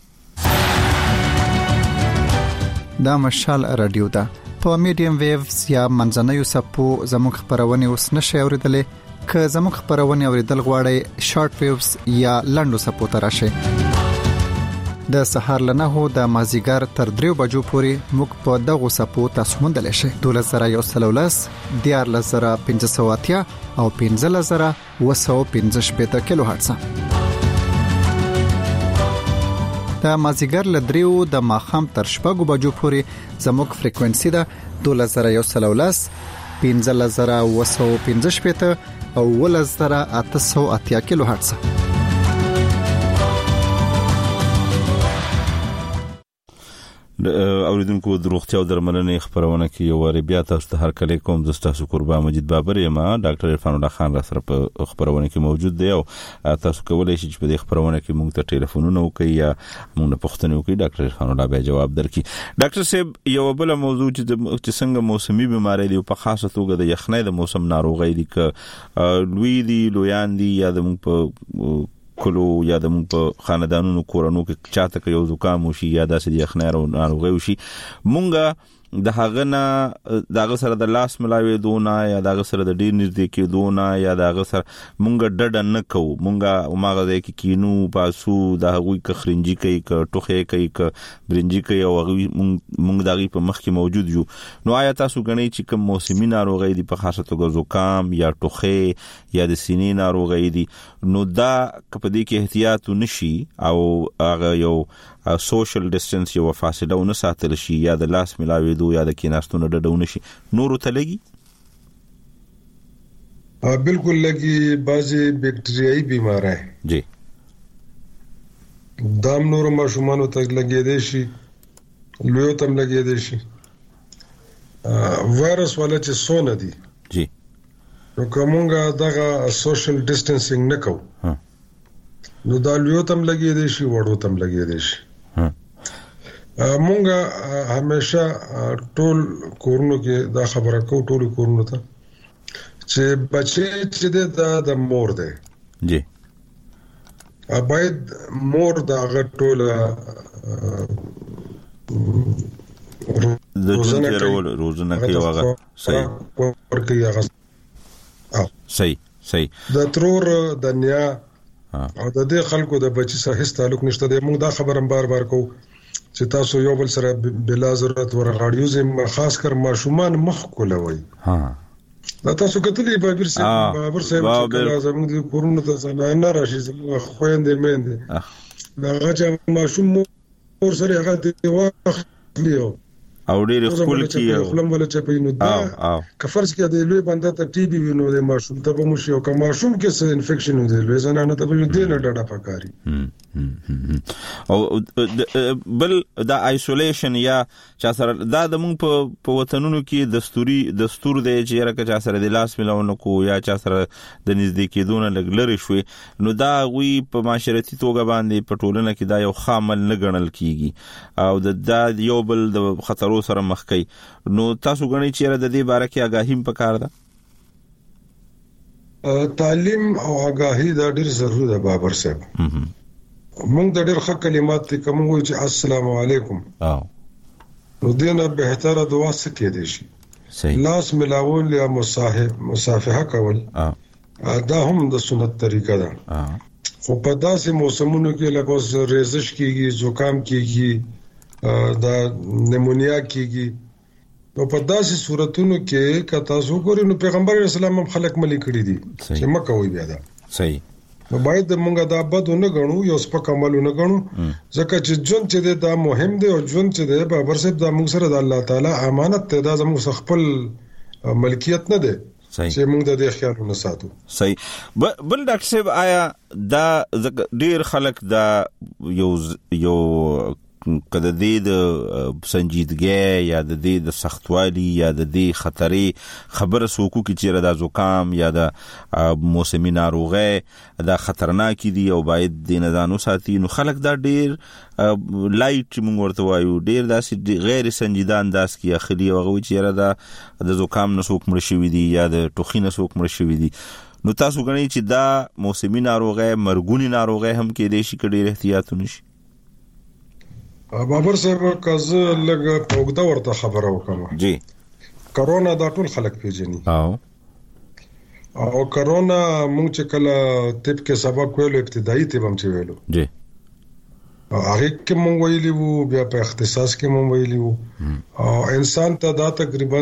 دا مشال رادیو ده په میډیم ویوز یا منځنوي سپو زموږ خبرونه اوس نشي اوریدلې. که زموږ خبرونه اوریدل غواړئ شارټ ویوز یا لنډو سپو ته راشئ. د سهار لنه هو د مازیګر تر دریو بجو پورې موږ په دغه سپو تاسو موندل شئ. دولس زره یو سل ولس دیار لزره پنځه سوه اتیا او پنځه زره اوه سوه پنځه شپېته کیلو هرتز. د مازیګر لدریو د ماخام تر شپږو بجو پورې زموږ فریکوئنسي ده دولس زره یو سل ولس پنځه زره اوه سوه پنځه شپېته او اوولس زره اته سوه اتیا کیلو هرتز. اوریدونکو د روغتیا او درملنې خبرونه کې یو وری بیا تاسو ته هر کله کوم د تاسو قربان مجید بابر یم. ډاکټر عرفان الله خان را سره په خبرونه کې موجود دی او تاسو کولای شئ چې په دې خبرونه کې موږ ته ټلیفونونه وکړئ یا موږ نه پوښتنه وکړئ. ډاکټر عرفان الله به جواب درکړي. ډاکټر صاحب یو بل موضوع چې څنګه موسمي بیماری دی په خاصه توګه د یخنۍ د موسم ناروغي دي ک لوی دي لویان دي یا د موږ په کلو یا د موږ په خاندانونو کورونو کې چاته کې یو زکام وشي یا داسې یخنۍ ناروغي وشي مونږه د هغه نه دغه سره د لاس ملاوي دونه یا دغه سره د ډیر نږدې کې دونه یا دغه سره مونږ ډډ نه کوو. مونږه ماغه د کینو پاسو د هغوی کخرنجي کوي ک ټوخه کوي ک برنجي کوي او مونږ دغه په مخ کې موجود یو. نو آیا تاسو غنئ چې کوم موسمي ناروغي دي په خاصه توګه زکام یا ټوخه یا د سینې ناروغي دي نو دا په دې کې احتیاط ونشي او هغه یو سوشل ډیسټنس یو فاصله ونه ساتل شي یا د لاس ملاوي دو یا د کیناستونو ډډونه شي نور ته لګي؟ ها بالکل لګي. بعضي بیکټریايي بیماری جی دام نور ماشومانو ته لګي دي شي لوی تم لګي دي شي وایرس ولا چې سونه دي جی نو کومه دغه سوشل ډیسټنسینګ نه کوو نو دا لوی تم لګي دي شي وړو تم لګي دي شي. مونږه همیشه ټول کورونو کې دا خبره کوو ټول کورونو ته چې بچي چې دا د مور دی جی باید مور دا غټول د روزنه کوي روزنه کوي هغه صحیح ورکوي هغه صحیح صحیح د ترور د نیا او د دې خلکو د بچي سره هیڅ تعلق نشته دی. موږ دا خبره بار بار کوو چې تاسو یو بل سره بلا ضرورت ورغاړیو زم خاص کر ماشومان مخ کولوي. ها دا تاسو کتلې بابر صاحب بابر صاحب چې زموږ د کورونو ته نه راشي زموږ خويندې مېندې دا غاچا ماشوم مور سره هغه دی واخلیو او ډېر خپل کې خپل ولا چې په نو دا کفرض کې د لوی بنده ته ټي بي وینو د ماشوم ته به مشي او که ماشوم کې څه انفیکشن وي د لوی زنانه ته به دې نه ډډه پکاري. او بل دا آیسولیشن یا چا سره دا د موږ په وطنونو کې دستوري دستور دی چې راکه چا سره د لاس ملاونه کو یا چا سره د نږدې کېدونه لګلري شوي نو دا وی په معاشرتي توګه باندې په ټولنه کې دا یو خامل نه ګڼل کیږي او د دا یو بل د خطر سره مخ کوي. نو تاسو غنئ چې د دې باره کې آگاهی پکار ده؟ تعلیم او آگاهی دا ډېر ضروري ده بابر صاحب. موږ د ډېر ښه کلمات ته کوم وایو چې السلام علیکم او نو دینه بهتره دعا څه کې دي شي صحیح لاس ملاول یا مصافحه کول دا هم د سنت طریقه ده. خو په داسې موسمونو کې لکه ریزش کیږي زکام کیږي دا نیمونیا کیږي نو په داسې صورتونو کې که تاسو ګورئ نو پیغمبر اسلام هم خلک ملي کړی دي چې مکه وي بیا دا صحیح نو باید موږ دا بد نه غنو یو سپک عمل نه غنو ځکه چې ژوند چې دا مهم دی او ژوند چې دی بابر صاحب دا موږ سره د الله تعالی امانت ته دا زموږ خپل ملکیت نه دی چې موږ د دې خیال نه ساتو. صحیح. بل ډاکټر صاحب آیا دا ډیر خلک دا یو یو کده د سنجیدګۍ یا د د سختوالي یا د د خطرې خبره سوکو کې چیرې د زکام یا د موسمي ناروغي دا خطرناک دي او باید د نزانو ساتي. نو خلک دا ډیر لایټ موږ ورته وایو ډیر داسې غیر سنجیده انداز کې اخلي او هغه چیرې د د زکام نسوک مړ شوی دي یا د ټوخي نسوک مړ شوی دي. نو تاسو غنئ چې دا موسمي ناروغي مرګونی ناروغي هم کې دي شي کډیر احتیاط ونشي. بابر صاحب کزه لګ پوګدا ورته خبره وکړه جی کرونا دا ټول خلک پیژني او او کرونا مونږ چې کله طب کې سبق ویلو ابتدایي طب هم چې ویلو جی هغه کې مونږ ویلی وو بیا په اختصاص کې مونږ ویلی وو او انسان ته دا تقریبا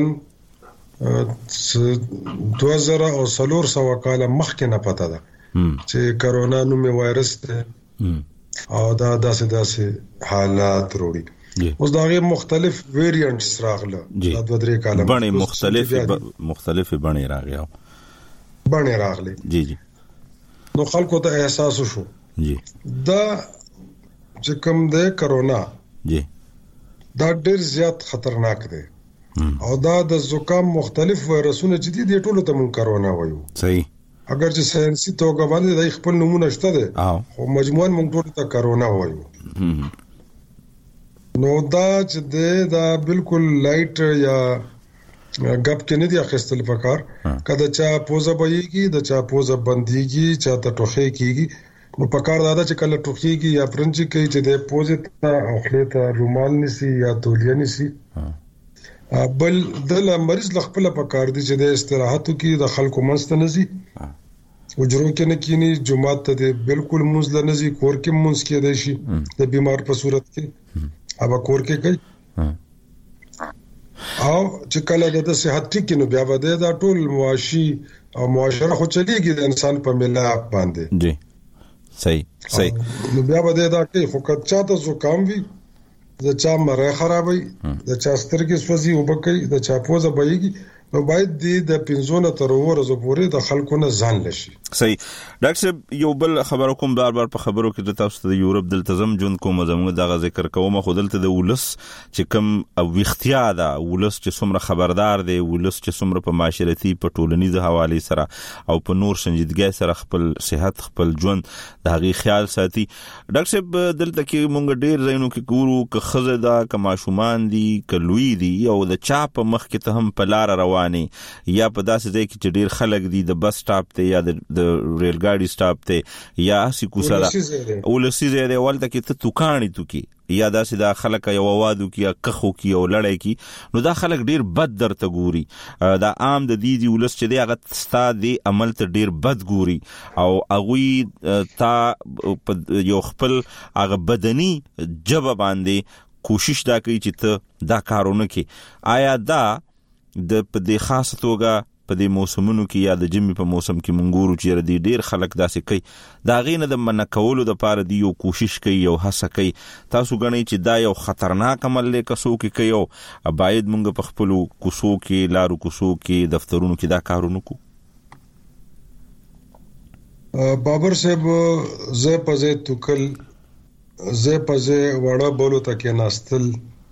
دو هزار او څلور سوه کال مخکې نه پته ده چې کرونا نومي وایرس ده او دا داسې داسې حالات وروړي. اوس دا غي مختلف ویریانټس راغله دا دوه درې کاله باندې مختلف مختلف باندې راغیا باندې راغلي جی جی نو خلکو ته احساس شو جی دا چې کوم ده کرونا جی دا ډېر زیات خطرناک دی او دا د زکام مختلف وایرسونه چې دي د ټولو ته مون کرونا وایو. صحیح اگر چې ساينسي توګه باندې د خپل نمونه شته ده خو مجموعاً موږ ټول ته کرونا وایو. نو دا چې دا بالکل لایټ یا غب کې نه دی اخیستل پکار کله چې پوزه بهيږي د چا پوزه بنديږي چا ته ټوخي کیږي نو پکار دا چې کله ټوخيږي یا پرنچي کوي چې د پوزه ته خپل ته رومال نسی یا تولیه نسی بل د مریض خپل پکار دي چې د استراحت کې د خلکو منځ نزي وجرو کې نه کینی جمعه ته بالکل منځ لنزي کور کې منځ کې دی شي د بیمار په صورت کې ابا کور کې کوي او چې کله د صحت ټیک نو بیا به دا ټول معاشي او معاشره خو چلیږي د انسان په ملا باندې جی صحیح صحیح نو بیا به دا کوي خو که چاته زکام وي د چا مره خرابوي د چا سترګې سوځي وبکي د چا پوزه بهيږي نو باید د پنځونه تر ورځې پورې د خلکو نه ځان لشي. صحیح ډاکټر صاحب یو بل خبرو کوم بار بار په خبرو کې د تاسو د یورپ د التزام جون کوم زموږ دغه ذکر کوم خو دلته د ولس چې کوم او وختیا ده ولس چې څومره خبردار دی ولس چې څومره په معاشرتي په ټولنیزه حواله سره او په نور سنجیدګۍ سره خپل صحت خپل ژوند د هغه خیال ساتي. ډاکټر صاحب دلته کې مونږ ډیر ځایونو کې ګورو ک خزه دا ک ماشومان دي ک لوی دي او د چا په مخ کې ته هم په لار روان یا په داسې ځای کې چې ډیر خلک دي د بس سټاپ ته یا د ریل ګاډي سټاپ ته یا سی کوسه ولسی ځای دی ولته کې ته توکانی تو کې یا داسې دا خلک یو وادو کې یا کخو کې او لړۍ کې نو دا خلک ډیر بد درته ګوري دا عام د دې دی ولس چې دی هغه ستا دی عمل ته ډیر بد ګوري او هغه تا یو خپل هغه بدني جبه باندې کوشش دا کوي چې ته دا کارونه کې آیا دا د په دې خاصه توګه په دې موسمونو کې یا د جمی په موسم کې مونږ چې ردی ډیر خلک داسې کوي دا غینه د منکولو د پاره دی یو کوشش کوي یو هڅه کوي تاسو غنئ چې دا یو خطرناک عمل له کسو کې کوي او باید مونږ په خپل کوسو کې لارو کوسو کې دفترونو کې دا کارونه کو. بابر صاحب زه پځه توکل زه پځه وړه بولو تکې ناستل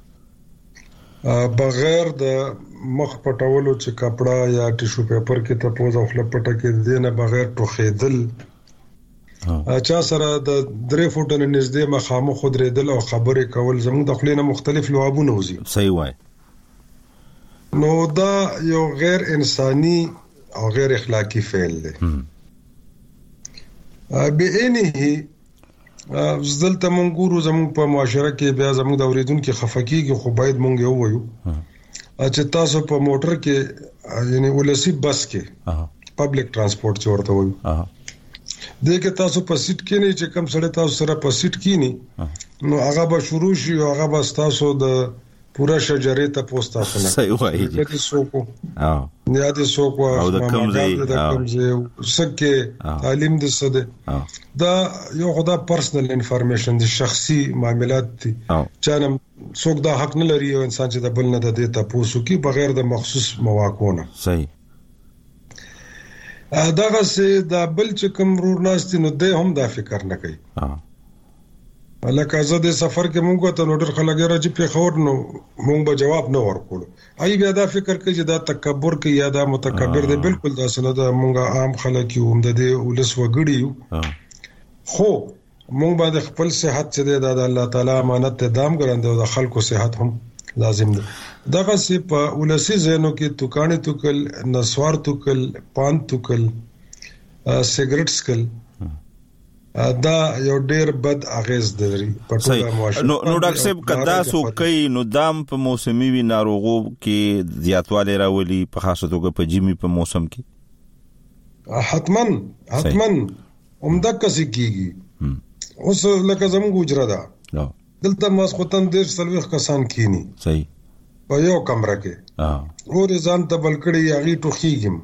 بغیر د مخ پټولو چې کپڑا یا ټیشو پیپر کې ته پوز او خپل پټه کې دینه بغیر ټوخېدل چا سره د درې فوټه نږدې مخامخ خودرېدل او خبرې کول زموږ د خلینو مختلف لوابونه وزي. صحیح وای. نو دا یو غیر انساني او غیر اخلاقی فعل دی. به انه زدلته مونږ ګورو زموږ په معاشره کې بیا زموږ د اوریدونکو خفقېږي خو باید مونږ یو وایو چې تاسو په موټر کې یعنی ولسی بس کې پبلک ترانسپورت چې ورته وایو دغه تاسو په سیټ کې نه چې کم سره تاسو سره په سیټ کې نه نو هغه به شروع شي او هغه به تاسو د پورا شجره ته پوسټ تاسو نه صحیح وایي چې څوک اه نه دي څوک او د کوم ځای د کوم ځای سکه تعلیم د سده دا یو خدا پرسنل انفارمیشن دي شخصي معاملات دي چانم څوک دا حق نه لري یو انسان چې د بل نه د دې تاسو کې بغیر د مخصوص مواقعو نه. صحیح داغه سه دا بل چې کوم رور ناستي نو ده هم دا فکر نه کوي لکه زه د سفر کې مونږ ته نو ډېر خلک راځي په خور نو مونږ به جواب نه ورکول. ای بیا دا فکر کوي چې دا تکبر کوي یا دا متکبر دی. بالکل دا سره دا مونږ عام خلک یو د دې ولس وګړي یو، خو مونږ باندې خپل صحت چې دی دا د الله تعالی امانت ته دام ګرځي او د خلکو صحت هم لازم دی. دغه سی په ولسی زینو کې توکانې توکل، نسوار توکل، پان توکل، سیګریټ سکل، دا یو ډیر بد اغیز لري په ټوله معاشره. نو نو ډاکټر صاحب کدا سو کوي نو دام په موسمي وی ناروغو کې زیاتواله راولي په خاصه توګه په جیمی په موسم کې حتمن حتمن عمده کسي کیږي. اوس لکه زموږ اجرا ده دلته ماسختن ډیر سلوخ کسان کینی صحیح په یو کمره کې ها او ځان ته بلکړی یغي ټوخیږم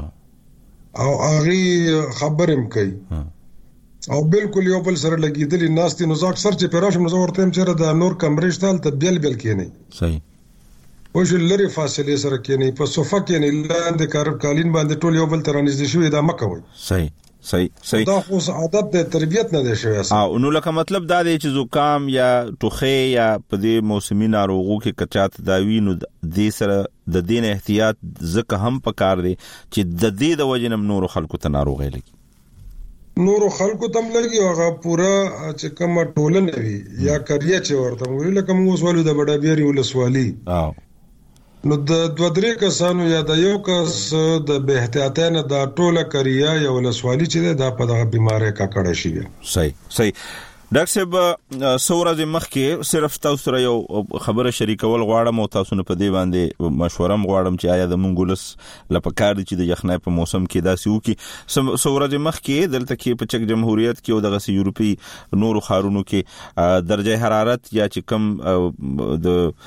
ها او اغي خبرم کوي او بالکل یو بل سره لګیدلی ناستي نو زاک سر چې پراشم نو ورته هم چیرې د نور کمرې شتل ته بیل بیل کېنی صحیح او شل لري فاصله سره کېنی په صوفه کېنی لاندې کارب کالین باندې ټول یو بل تر نږدې شوی دا مکوي. صحیح صحیح صحیح دا خو عادت د تربیت نه دی شوی اصلا. او نو لکه مطلب دا دی چې زکام یا ټوخه یا په دې موسمي ناروغو کې کچات داوی نو د سره د دین احتیاط زکه هم پکار دی چې د دې د وجنم نور خلکو ته ناروغي لګي نور خلکو تم لګي هغه پورا چې کوم ټولنه وي یا کریه چې ورته ویل لکه موږ وسوالو د بڑا بیري ولسوالي او نو د دوه درې کسانو یا د یو کس د به احتیاطانه د ټوله کریه یا ولسوالي چې دا په دغه بیماری کا کړه شي. صحیح صحیح. ډاکټر صاحب سورج مخکې صرف تاسو سره یو خبره شریکول غواړم او تاسو نه په دې باندې مشوره غواړم چې آیا د مونګولس لپاره چې د یخنۍ په موسم کې داسې وکي. سورج مخکې دلته کې په چک جمهوریت کې او دغه یورپی نورو خارونو کې درجه حرارت یا چې کم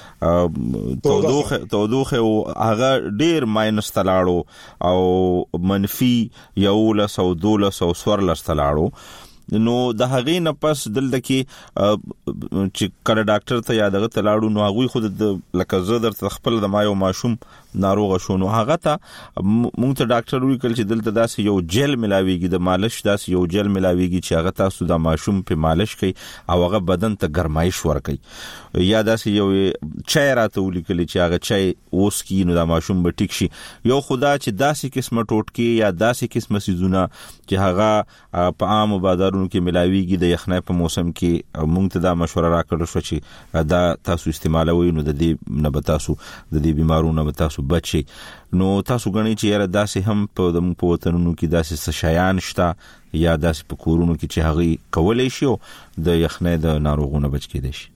د تودوخه تودوخه او هغه ډیر ماینس تلاړو او منفي یو ل سو دولس او سور لستلاړو. نو د هغې نه پس دلته کې چې کله ډاکټر ته یا دغه تلاړو نو هغوی خود د لکه زه درته خپل د ما یو ماشوم ناروغه شو نو هغه ته مونږ ته ډاکټر وکړ چې دلته داسې یو جل ملاويږي د مالش داسې یو جل ملاويږي چې هغه تاسو د ماشوم په مالش کوي او هغه بدن ته ګرمایش ورکوي یا داسې یو چای راته ولیکل چې هغه چای اوس کې نو د ماشوم به ټیک شي. یو خدا چې داسې قسمه ټوټکي یا داسې قسمه سيزونه چې هغه په عام بازارونو کې ملاويږي د یخنۍ په موسم کې مونږ ته دا مشوره راکړل شو چې دا تاسو استعمالوي نو د دې نه به تاسو د دې بیمارونو نه تاسو بچي. نو تاسو غنئ چې یاره داسې هم په د په وطنونو کې داسې شایان شته یا داسې په کورونو کې چې هغه کولای شي د یخنۍ د ناروغونو بچ کېدای شي.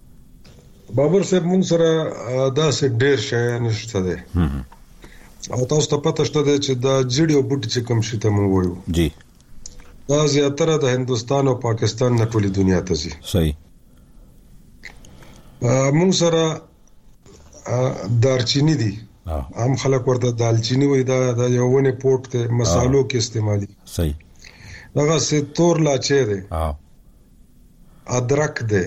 بابر صاحب مونږ سره داسې ډېر شایان شته دي او تاسو ته پته شته چې دا جړیو بوټي چې کوم شي ته مونږ وایو جی دا زیاتره د هندستان او پاکستان نه ټولې دنیا ته ځي. صحیح. مونږ سره دارچینی دي عام خلک ورته دالچینی وای دا د یو ونه پورت ته مصالو کې استعمالي. صحیح. دغه سه تور لاچې ده ها ادرک ده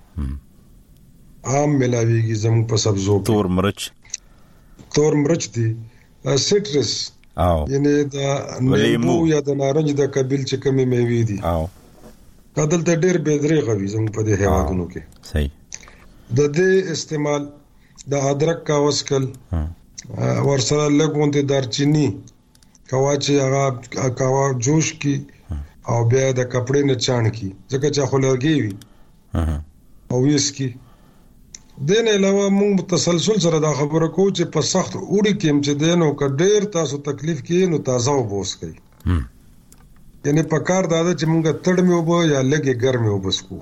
عام ملاویږي زموږ په سبزو کې تور مرچ تور مرچ دي سټرس او یعنی دا لیمو یا د نارنج د قبیل چې کمی میوي دي او کدل ته ډېر به درې غوي زموږ په دې هوادونو کې. صحیح. د دې استعمال د ادرک کا وسکل ورسره لګوندې دارچینی کوا چې هغه کوا جوش کی او بیا د کپړې نه چان کی ځکه چې خو لرګي وي او ویسکی. دین علاوه موږ تسلسل سره دا خبره کوو چې په سخت اوړي کې چې دینو کډیر تاسو تکلیف کې نو تازه وبوس کوي. یعنی په کار دا چې موږ تړمه وبو یا لګي ګرمه وبسکو.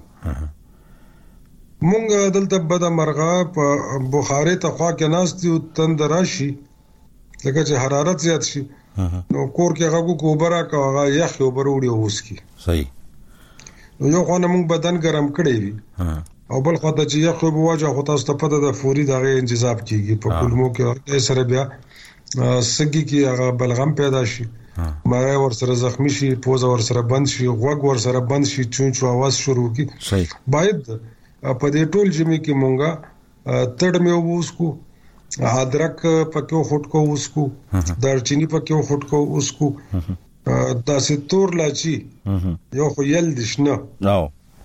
مونږ دلته بده مرغه په بخاري ته خوا کې ناستي او تند راشي لکه چې حرارت زیات شي نو کور کې هغه کو برا کا هغه یخ اوبر وړي اوسکی. صحیح. نو یو خو نه مونږ بدن ګرم کړی وي او بل خو ته چې یخ به واجه خو تاسو ته پته د فوري دغه انتظام کیږي په کلمو کې سره بیا سګي کې هغه بلغم پیدا شي ماره ور سره زخمی شي پوزه ور سره بند شي غوږ ور سره بند شي چون چو आवाज شروع کی. صحیح. باید په دې ټول جمع کې مونږه تړ مې ووسکو ادرک پکې خټ کو وسکو دارچینی پکې خټ کو وسکو داسې تور لاچی یو خو یل دشنه نو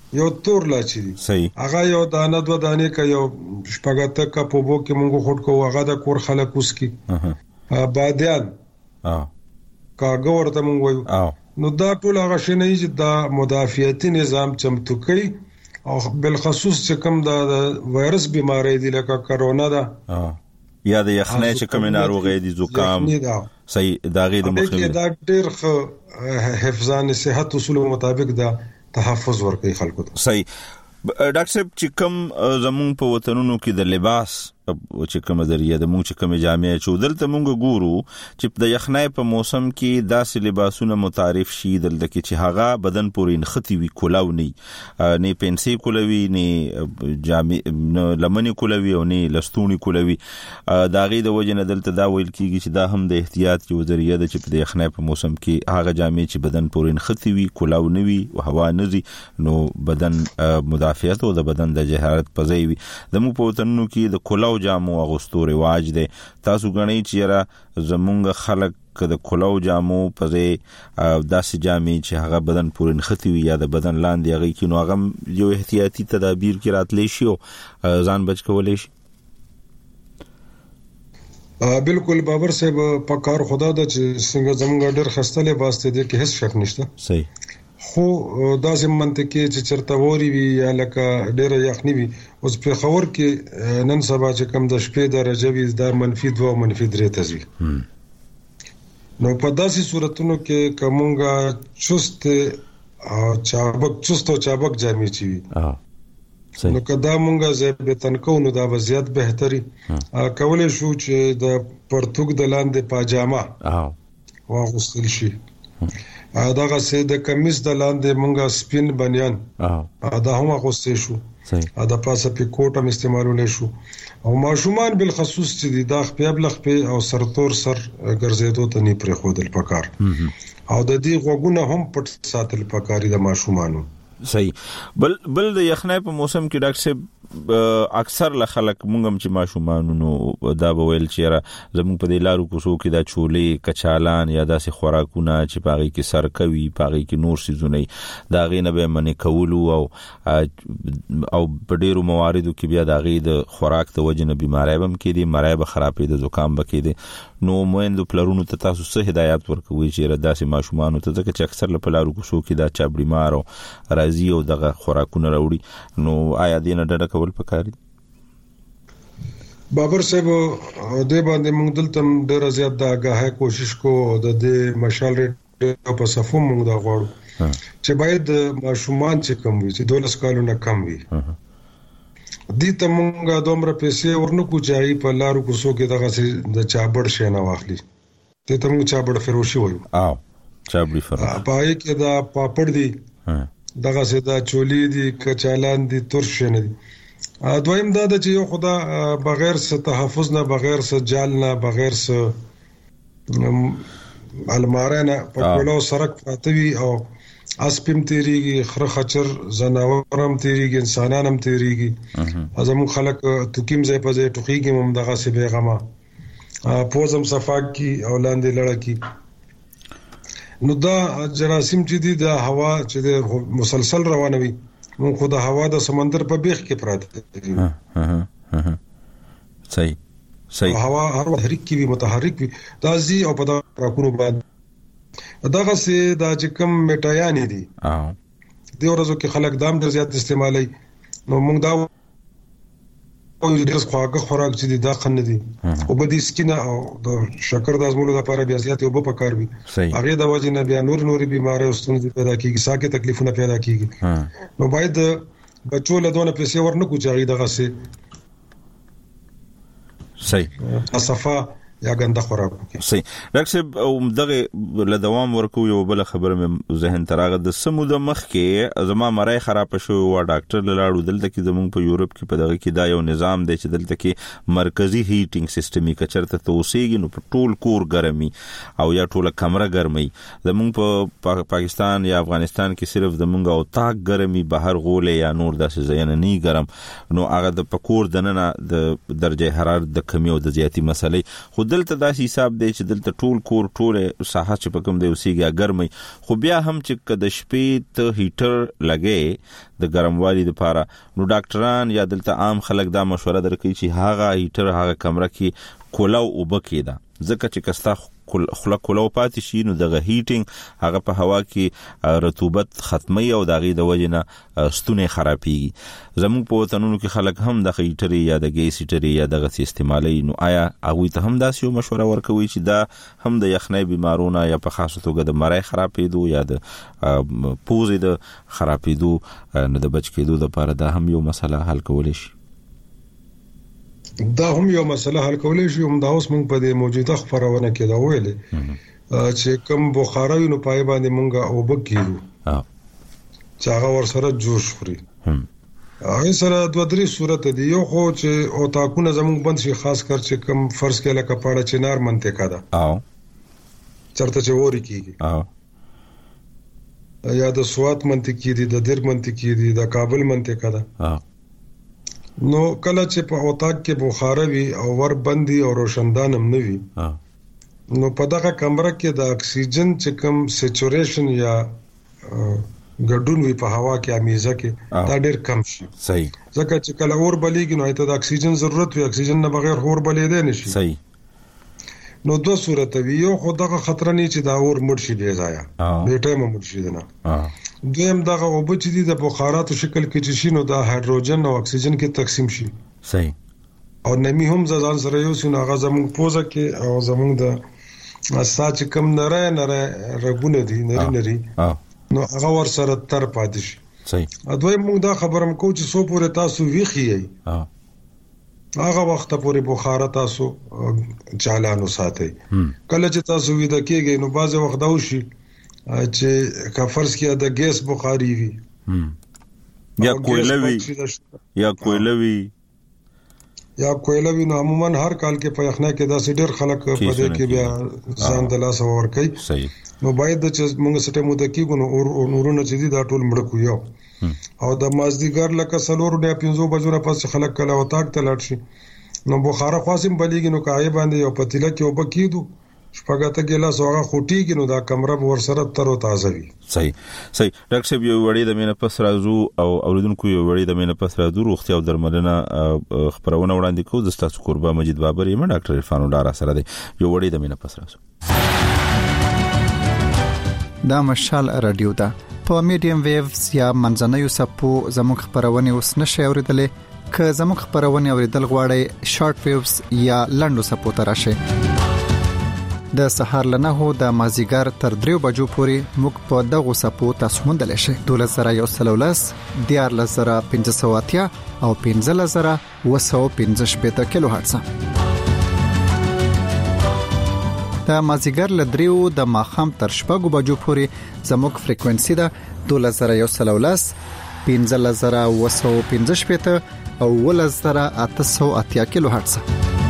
یو تور لاچی دي صحیح هغه یو دانه دو دانه کا یو شپږاته کا په بو کې مونږ خټ کو هغه د کور خلک اوس کی بادیان اه کاغه ورته مونږ وایو نو دا ټول هغه شي نه چې دا مدافعتي نظام چمتو کوي او بالخصوص چې کوم دا وایرس بیماری دي لکه کرونا دا اه یا د یخنۍ چې کوم ناروغي دي زکام صحیح داغه د مخنیوي دا ډېر حفظان صحت اصول مطابق دا تحفظ ورکوي خلکو ته صحیح. ډاکټر صاحب چې کوم زمون په وطنونو کې د لباس چې کوم ذریعہ د مونږ چې کوم جامې چې دلته مونږ ګورو چې د یخنۍ په موسم کې داسې لباسونه متعارف شي دلته کې چې هغه بدن پورې نختی وي کولاو نه نه پنسي کولوي نه جامې لمنې کولوي او نه لستونی کولوي داغه د وجه نه دلته دا ویل کیږي چې دا هم د احتیاط یو ذریعہ د چې د یخنۍ په موسم کې هغه جامې چې بدن پورې نختی وي کولاو نه وي او هوا نه زی نو بدن مدافعت او د بدن د جهارت پځي وي د مو په وطنونو کې د کولاو جامو اغوستو رواج دی تاسو غنئ چې را زمونږ خلک د کلاو جامو پځې داسې جامې چې هغه بدن پورې نختی وي یا د بدن لاندې هغه کې نو هغه یو احتیاطي تدابیر کې راتلی شي او ځان بچ کولای شي. بالکل بابر صاحب په کار خدا د چې څنګه زمونږ ډېر خسته لباس ته دي کې هیڅ شک نشته صحیح خو دا زم منطقي چې چرته ووري وي یا لکه ډېر یخني وي اوس په خبر کې نن سبا چې کم د شپې درجه وي د منفي دوه منفي درې تزوي نو په داسې صورتونو کې کومګه چست او چابک چست او چابک جامې چي وي نو کدا مونږه زه به تنکو نو دا وضعیت بهتري کولای شو چې د پرتګ د لاندې پاجامه واغوستل شي داغه سه د کمیس د لاندې مونږه سپین بنیان دا هم غوستې شو دا پاسه په کوټ هم استعمالول شو او ماشومان بالخصوص چې دا خپل بلخ په او سرتور سر ګرځېدو ته نه پرې خودل پکار او د دې غوګونه هم پټ ساتل پکاري د ماشومانو صحیح. بل بل د یخنۍ په موسم کې ډاکټر صاحب اکثر له خلک مونږ هم چې ماشومانو دا به ویل چې را زموږ په دې لارو کوڅو کې دا چولې کچالان یا داسې خوراکونه چې پاغي کې سر کوي پاغي کې نور سيزونه دا غي نه به منې کولو او او په ډیرو مواردو کې بیا دا غي د خوراک ته وجنه بیماری هم کې دي مړای به خرابې د زکام بکې دي نو مویندو پلرونو ته تاسو څه هدایت ورکوي چې را داسې ماشومانو ته ځکه چې اکثر له لارو کوڅو کې دا چا بیمار او راځي او دغه خوراکونه راوړي نو آیا دې نه ډډه کول پکاري؟ بابر صاحب دې باندې موږ دلته ډېر زیات د آگاهی کوشش کو د دې مشال ریډیو په صفو موږ دا غواړو چې باید ماشومان چې کم وي چې دولس کالو نه کم وي دې ته موږ دومره پیسې ورنکو چې په لارو کوڅو کې دغه د چابړ شي نه واخلي ته ته موږ چابړ فروشي وایو او چابړي فروشي پای کې دا پاپړ دي دغه سدا چولی دي کچالان دي ترش نه دي دویم دا د چې یو خدا بغیر څه تحفظ نه بغیر څه جال نه بغیر څه الماره نه په کولو سرک پاتوي او اسپم تیریږي خره خچر زناور هم تیریږي انسانان هم تیریږي ازمو خلک توکیم ځای په ځای ټوخیږي هم دغه څه بیغمه پوزم صفاق کی او لاندې لړه کی نو دا جراثیم چې دي د هوا چې مسلسل روانوي مون خو د هوا د سمندر په بیخ کې پراته دي ها ها صحیح صحیح هوا هر وخت حرکت کی متحرک وي دا زی او په دا راکونو باندې دغه سي دا چې کوم میټایان دي اه د ورځو کې خلک دام ډیر زیات استعمالي نو موږ دا او ډیر خواږه خوراک چې دي دا خنه دي او بدی سکینه او د شکر د ازمولو لپاره بیا زیات او په کار وي هغه د وجه نه بیا نور نور بیماری او ستونزې پیدا کیږي ساکه تکلیفونه پیدا کیږي نو باید بچو له دونه پیسې ورنکو چې دغه سي صحیح صفه یا ګنده خوراک صحیح. ډاکټر صاحب دغه له دوام ورکو یو بل خبره مې ذهن تراغه د سمود مخ کې زما مړای خراب شو او ډاکټر لاړو دلته کې زمونږ په یورپ کې په دغه کې دا یو نظام دی چې دلته کې مرکزی هیټینګ سیستم یې کچرته توسيږي نو په ټول کور ګرمي او یا ټول کمره ګرمي زمونږ په پاکستان یا افغانستان کې صرف زمونږ او تاک ګرمي بهر غولې یا نور داسې ځای نه ګرم نو هغه د پکور دننه د درجه حرارت د کمی او د زیاتی مسلې خو دلته داسې حساب دی چې دلته ټول کور ټول ساحه چې په کوم دی اوسېږي ګرمي، خو بیا هم چې د شپې ته هیټر لګي د ګرموالي لپاره، نو ډاکټران یا دلته عام خلک دا مشوره درکوي چې هغه هیټر هغه کمره کې کولاو اوبه کېده، ځکه چې کستا خله کولاو پاتې شي نو دغه هیټینګ هغه په هوا کې رطوبت ختمي او دغه د وجنه ستونه خرابېږي. زموږ په وطنونو کې خلک هم د هیټر یا د ګیس هیټر یا دغه استعمالي، نو آیا هغه ته هم داسې مشوره ورکوي چې دا هم د یخنۍ بیمارونه یا په خاصه توګه د مړی خرابېدو یا د پوزې د خرابېدو نه د بچ کېدو لپاره دا هم یو مسله حل کولای شي؟ دا هم یو مسله حل کولای شي. هم دا اوس موږ په دې موجوده خبرونه کې دا ویلې چې کوم بخاروي نو پای باندې موږ او بکیلو چې هغه ور سره جوش خوري. هغه سره دوه درې صورت دي. یو خو چې او تاکونه زموږ بند شي، خاص کر چې کوم فرض کې لکه پاړه چنار منطقه ده او چرته چې وری کیږي او یا د سوات منطقه دي، د درګ منطقه دي، د کابل منطقه ده، نو کله چې په اوتاق کې بخاره وي او ور بندي او روشندان هم نه وي، نو په دغه کمره کې د اکسیجن چې کوم سچوریشن یا ګډون وي په هوا کې امیزه کې دا ډېر کم شي. صحیح. ځکه چې کله اور بلیږي نو ته د اکسیجن ضرورت وي، اکسیجن نه بغیر اور بلیدای نشي. صحیح. نو دوه صورت وي. یو خو دغه خطر نه چې دا اور مړ شي بیا ځایا به ټایم مړ شي نه. دویم دغه اوبه چې دي د بخاراتو شکل کې چې شي نو د هایدروجن او اکسیجن کې تقسیم شي. صحیح. او نمی هم ځان سره یو سونه هغه زموږ پوزه کې او زموږ د اساس کم نره نره رګونه دي نری نری نو هغه ور سره تر پاتې شي. صحیح. دوی موږ دا خبرم کو چې سو پورې تاسو ویخی ای هغه وخت پورې بخاره تاسو چالانو ساتي. کله چې تاسو ویده کېږئ نو بعض وخت دا وشي چې کا فرض کې د ګیس بخاري وي یا کویلوي یا کویلوي یا کویلوي نو عموما هر کال کې په یخنه کې داسې ډېر خلک په دې کې بیا ځان د لاس ور کوي. صحیح. نو باید چې موږ سټه مو د کېګو نو اور نورونه چې دي دا ټول مړ کو یو او د مازدیګر لکه سلور نه پنځو بجو نه پس خلک کله وتاک ته لاړ شي نو بخاره خاصم بلیږي نو کای باندې یو پتیله کې وبکیدو شپږه ګلاس هغه خوټیږي نو دا کمره ور سره تر تازه وي. صحیح. صحیح. ډاکټر صاحب یو وړي د مینه پس راځو او اوریدونکو یو وړي د مینه پس راځو روغتیا او درملنه خبرونه وړاندې کوو. د تاسو قربا مجید بابر یم ډاکټر عرفان ډار سره دی. یو وړي د مینه پس راځو. دا مشال رادیو ده په میډیم ویوز یا منځنوي سپو زموږ خبرونه اوس نشي اوریدلې. که زموږ خبرونه اوریدل غواړئ شارټ ویوز یا لنډو سپو ته راشئ. د سحر لنه هو د مازیګر تر دریو بجو پورې موږ په دغه سپو تاسو موندل شئ. دولس زره یو سل ولس دیار لزره پنځه سوه اتیا او پنځه لزره وسو پنځه شپږ کیلو هرتز. د مازیګر لدریو د ماخام تر شپږو بجو پورې زموږ فریکوئنسي ده دولس زره یو سل ولس پنځه لزره وسو پنځه شپږ او ولس زره اته سوه اتیا کیلو هرتز.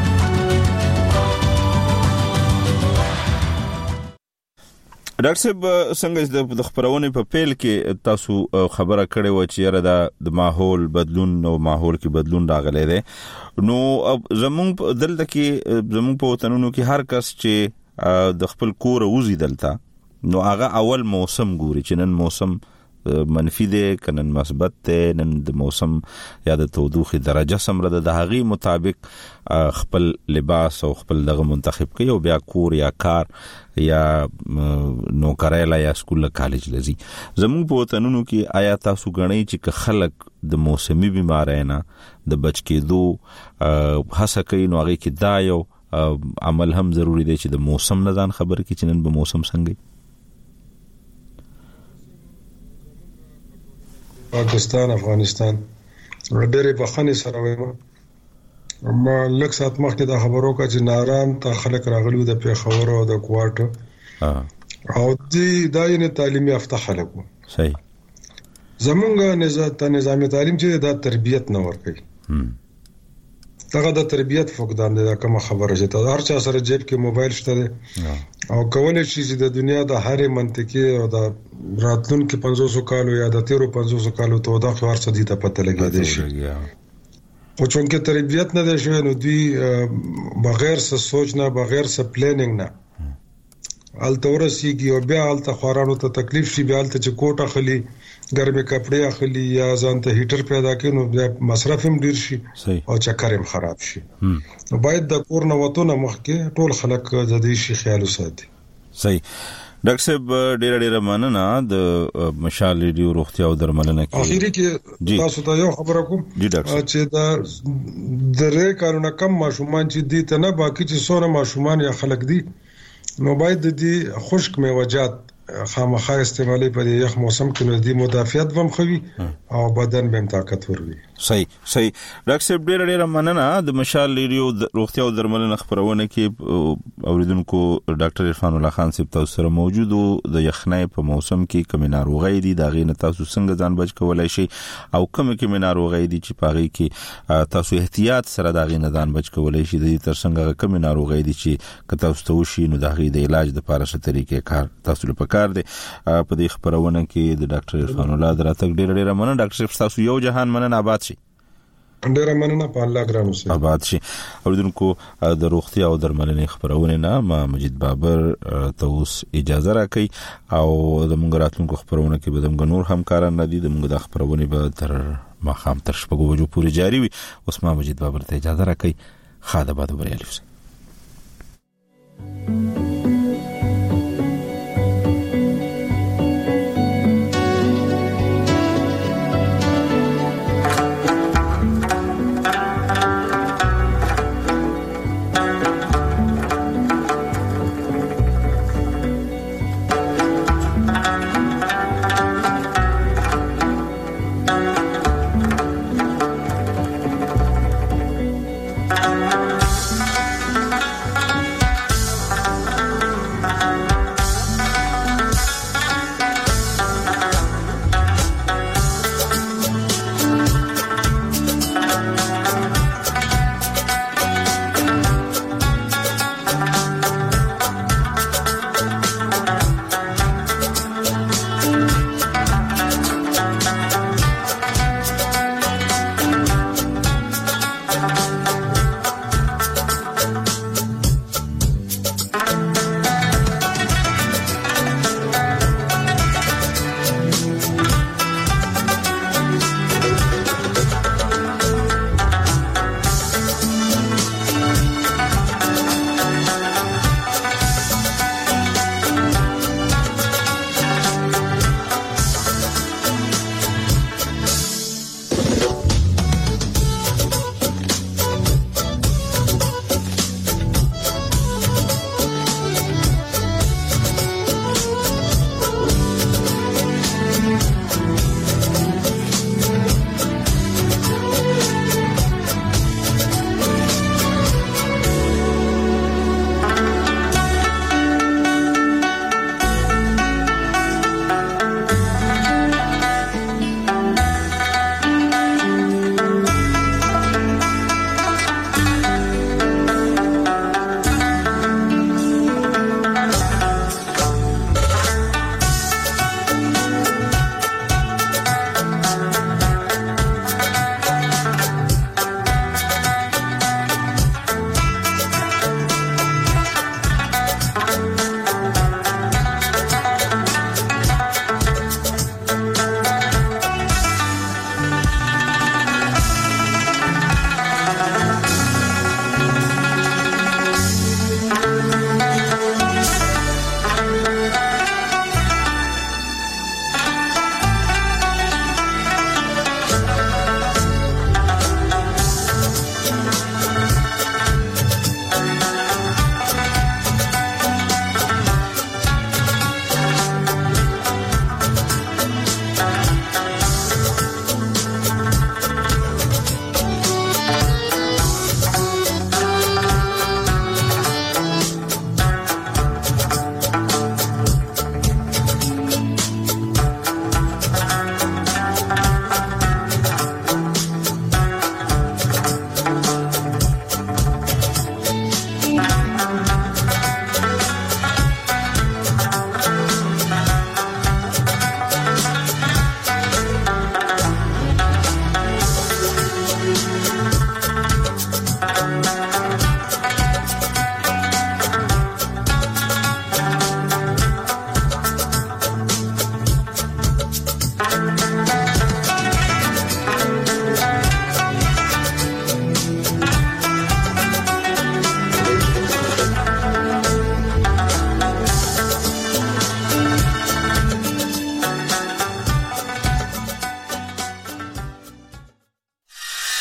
ډاکټر صاحب څنګه د خبرونه په پیل کې تاسو خبره کړې و چې یاره د ماحول بدلون او ماحول کې بدلون راغلی دی، نو زموږ دلته کې زموږ په وطنونو کې هر کس چې د خپل کور وزي دلته نو هغه اول موسم ګوري چې نن موسم منفي دی کنن مثبت دی، نن د موسم یا د تودوخه درجه سمره ده، د هغه مطابق خپل لباس او خپل دغه منتخب کوي او بیا کور یا کار یا نوکرایلا یا سکول کالج لذي. زموږ په وطنونو کې آیا تاسو غنئ چې خلک د موسمي بیماری نه د بچ کېدو هڅه کوي نو هغه کې دا یو عمل هم ضروری دی چې د موسم نه ځان خبر کړي چې نن به موسم څنګه. پاکستان افغانستان ډېرې بخښنې سره وایم ما لږ ساعت مخکې دا خبرو کا چې نارام ته خلک راغلي د پیښور او د کوټ او دې دا یې تعلیمي یافته خلک وو. صحیح. زمونږ نظام نظام تعلیم چې دا تربیت نه ورکوي، دغه د تربیت فقدان دی. دا کوم خبره چې ته هر چا سره جیب کې موبایل شته دی او کولای شي چې د دنیا د هرې منطقې او د راتلونکو پنځوس کالو یا د تیرو پنځوس کالو ته د خبر څه دي ته پته لګیدي شي. او چونکه تربیت نه دی شوی نو دوی بغیر څه سوچ نه بغیر څه پلانینګ نه الته ورسیږي او بیا الته خورانو ته تکلیف شي بیا الته چې کوټه خلی ګرمه کپڑے اخلي یا ځانته هیټر پیدا کینو بیا مصرف هم ډیر شي او چکر هم خراب شي نو باید د کور نه وته نه مخکې ټول خلک د دې شي خیال وساتي. صحیح ډاکټر صاحب ډیر ډیر مننه د مشال ریډیو روغتیا او درملنه کې اخیری کې تاسو ته یو خبره کوم چې دا درې کارونه کم ماشومان چې دي ته نه باقي چې څونه ماشومان یا خلک دي نو باید د دې خشک میوجات خامخا استعمالي په یخ موسم کې نو د مدافعت هم خوي او بدن به طاقتور وي. صحیح صحیح ډاکټر صاحب ډیر ډیر مننه د مشال ریډیو روغتیا او درملنه خبرونه کې اوریدونکو ډاکټر عرفان الله خان صاحب تاسو سره موجود او د یخنۍ په موسم کې کوم ناروغي دي دا غینه تاسو څنګه ځان بچ کولای شي او کوم کوم ناروغي دي چې پاغي کې تاسو احتیاط سره دا غینه ځان بچ کولای شي د تر څنګه کوم ناروغي دي چې کته تاسو وشي نو دا غي د علاج د لپاره څه طریقې کار تاسو لپاره کار دي په دې خبرونه کې د ډاکټر عرفان الله دراتک ډیر ډیر مننه ډاکټر صاحب تاسو یو جهان مننه آباد شي. ډیر مننه په الله ګرانو سره آباد شي. اوریدونکو د روغتیا او درملنې خبرونه نه ما مجید بابر تاسو اجازه راکړي او د موږ راتلونکو خبرونه کې به د نور همکاران ندي د موږ د خبرونه به تر ما خام تر شپږو بجو پورې جاری وي. اوس ما مجید بابر ته اجازه راکړي. خاله باد بریالي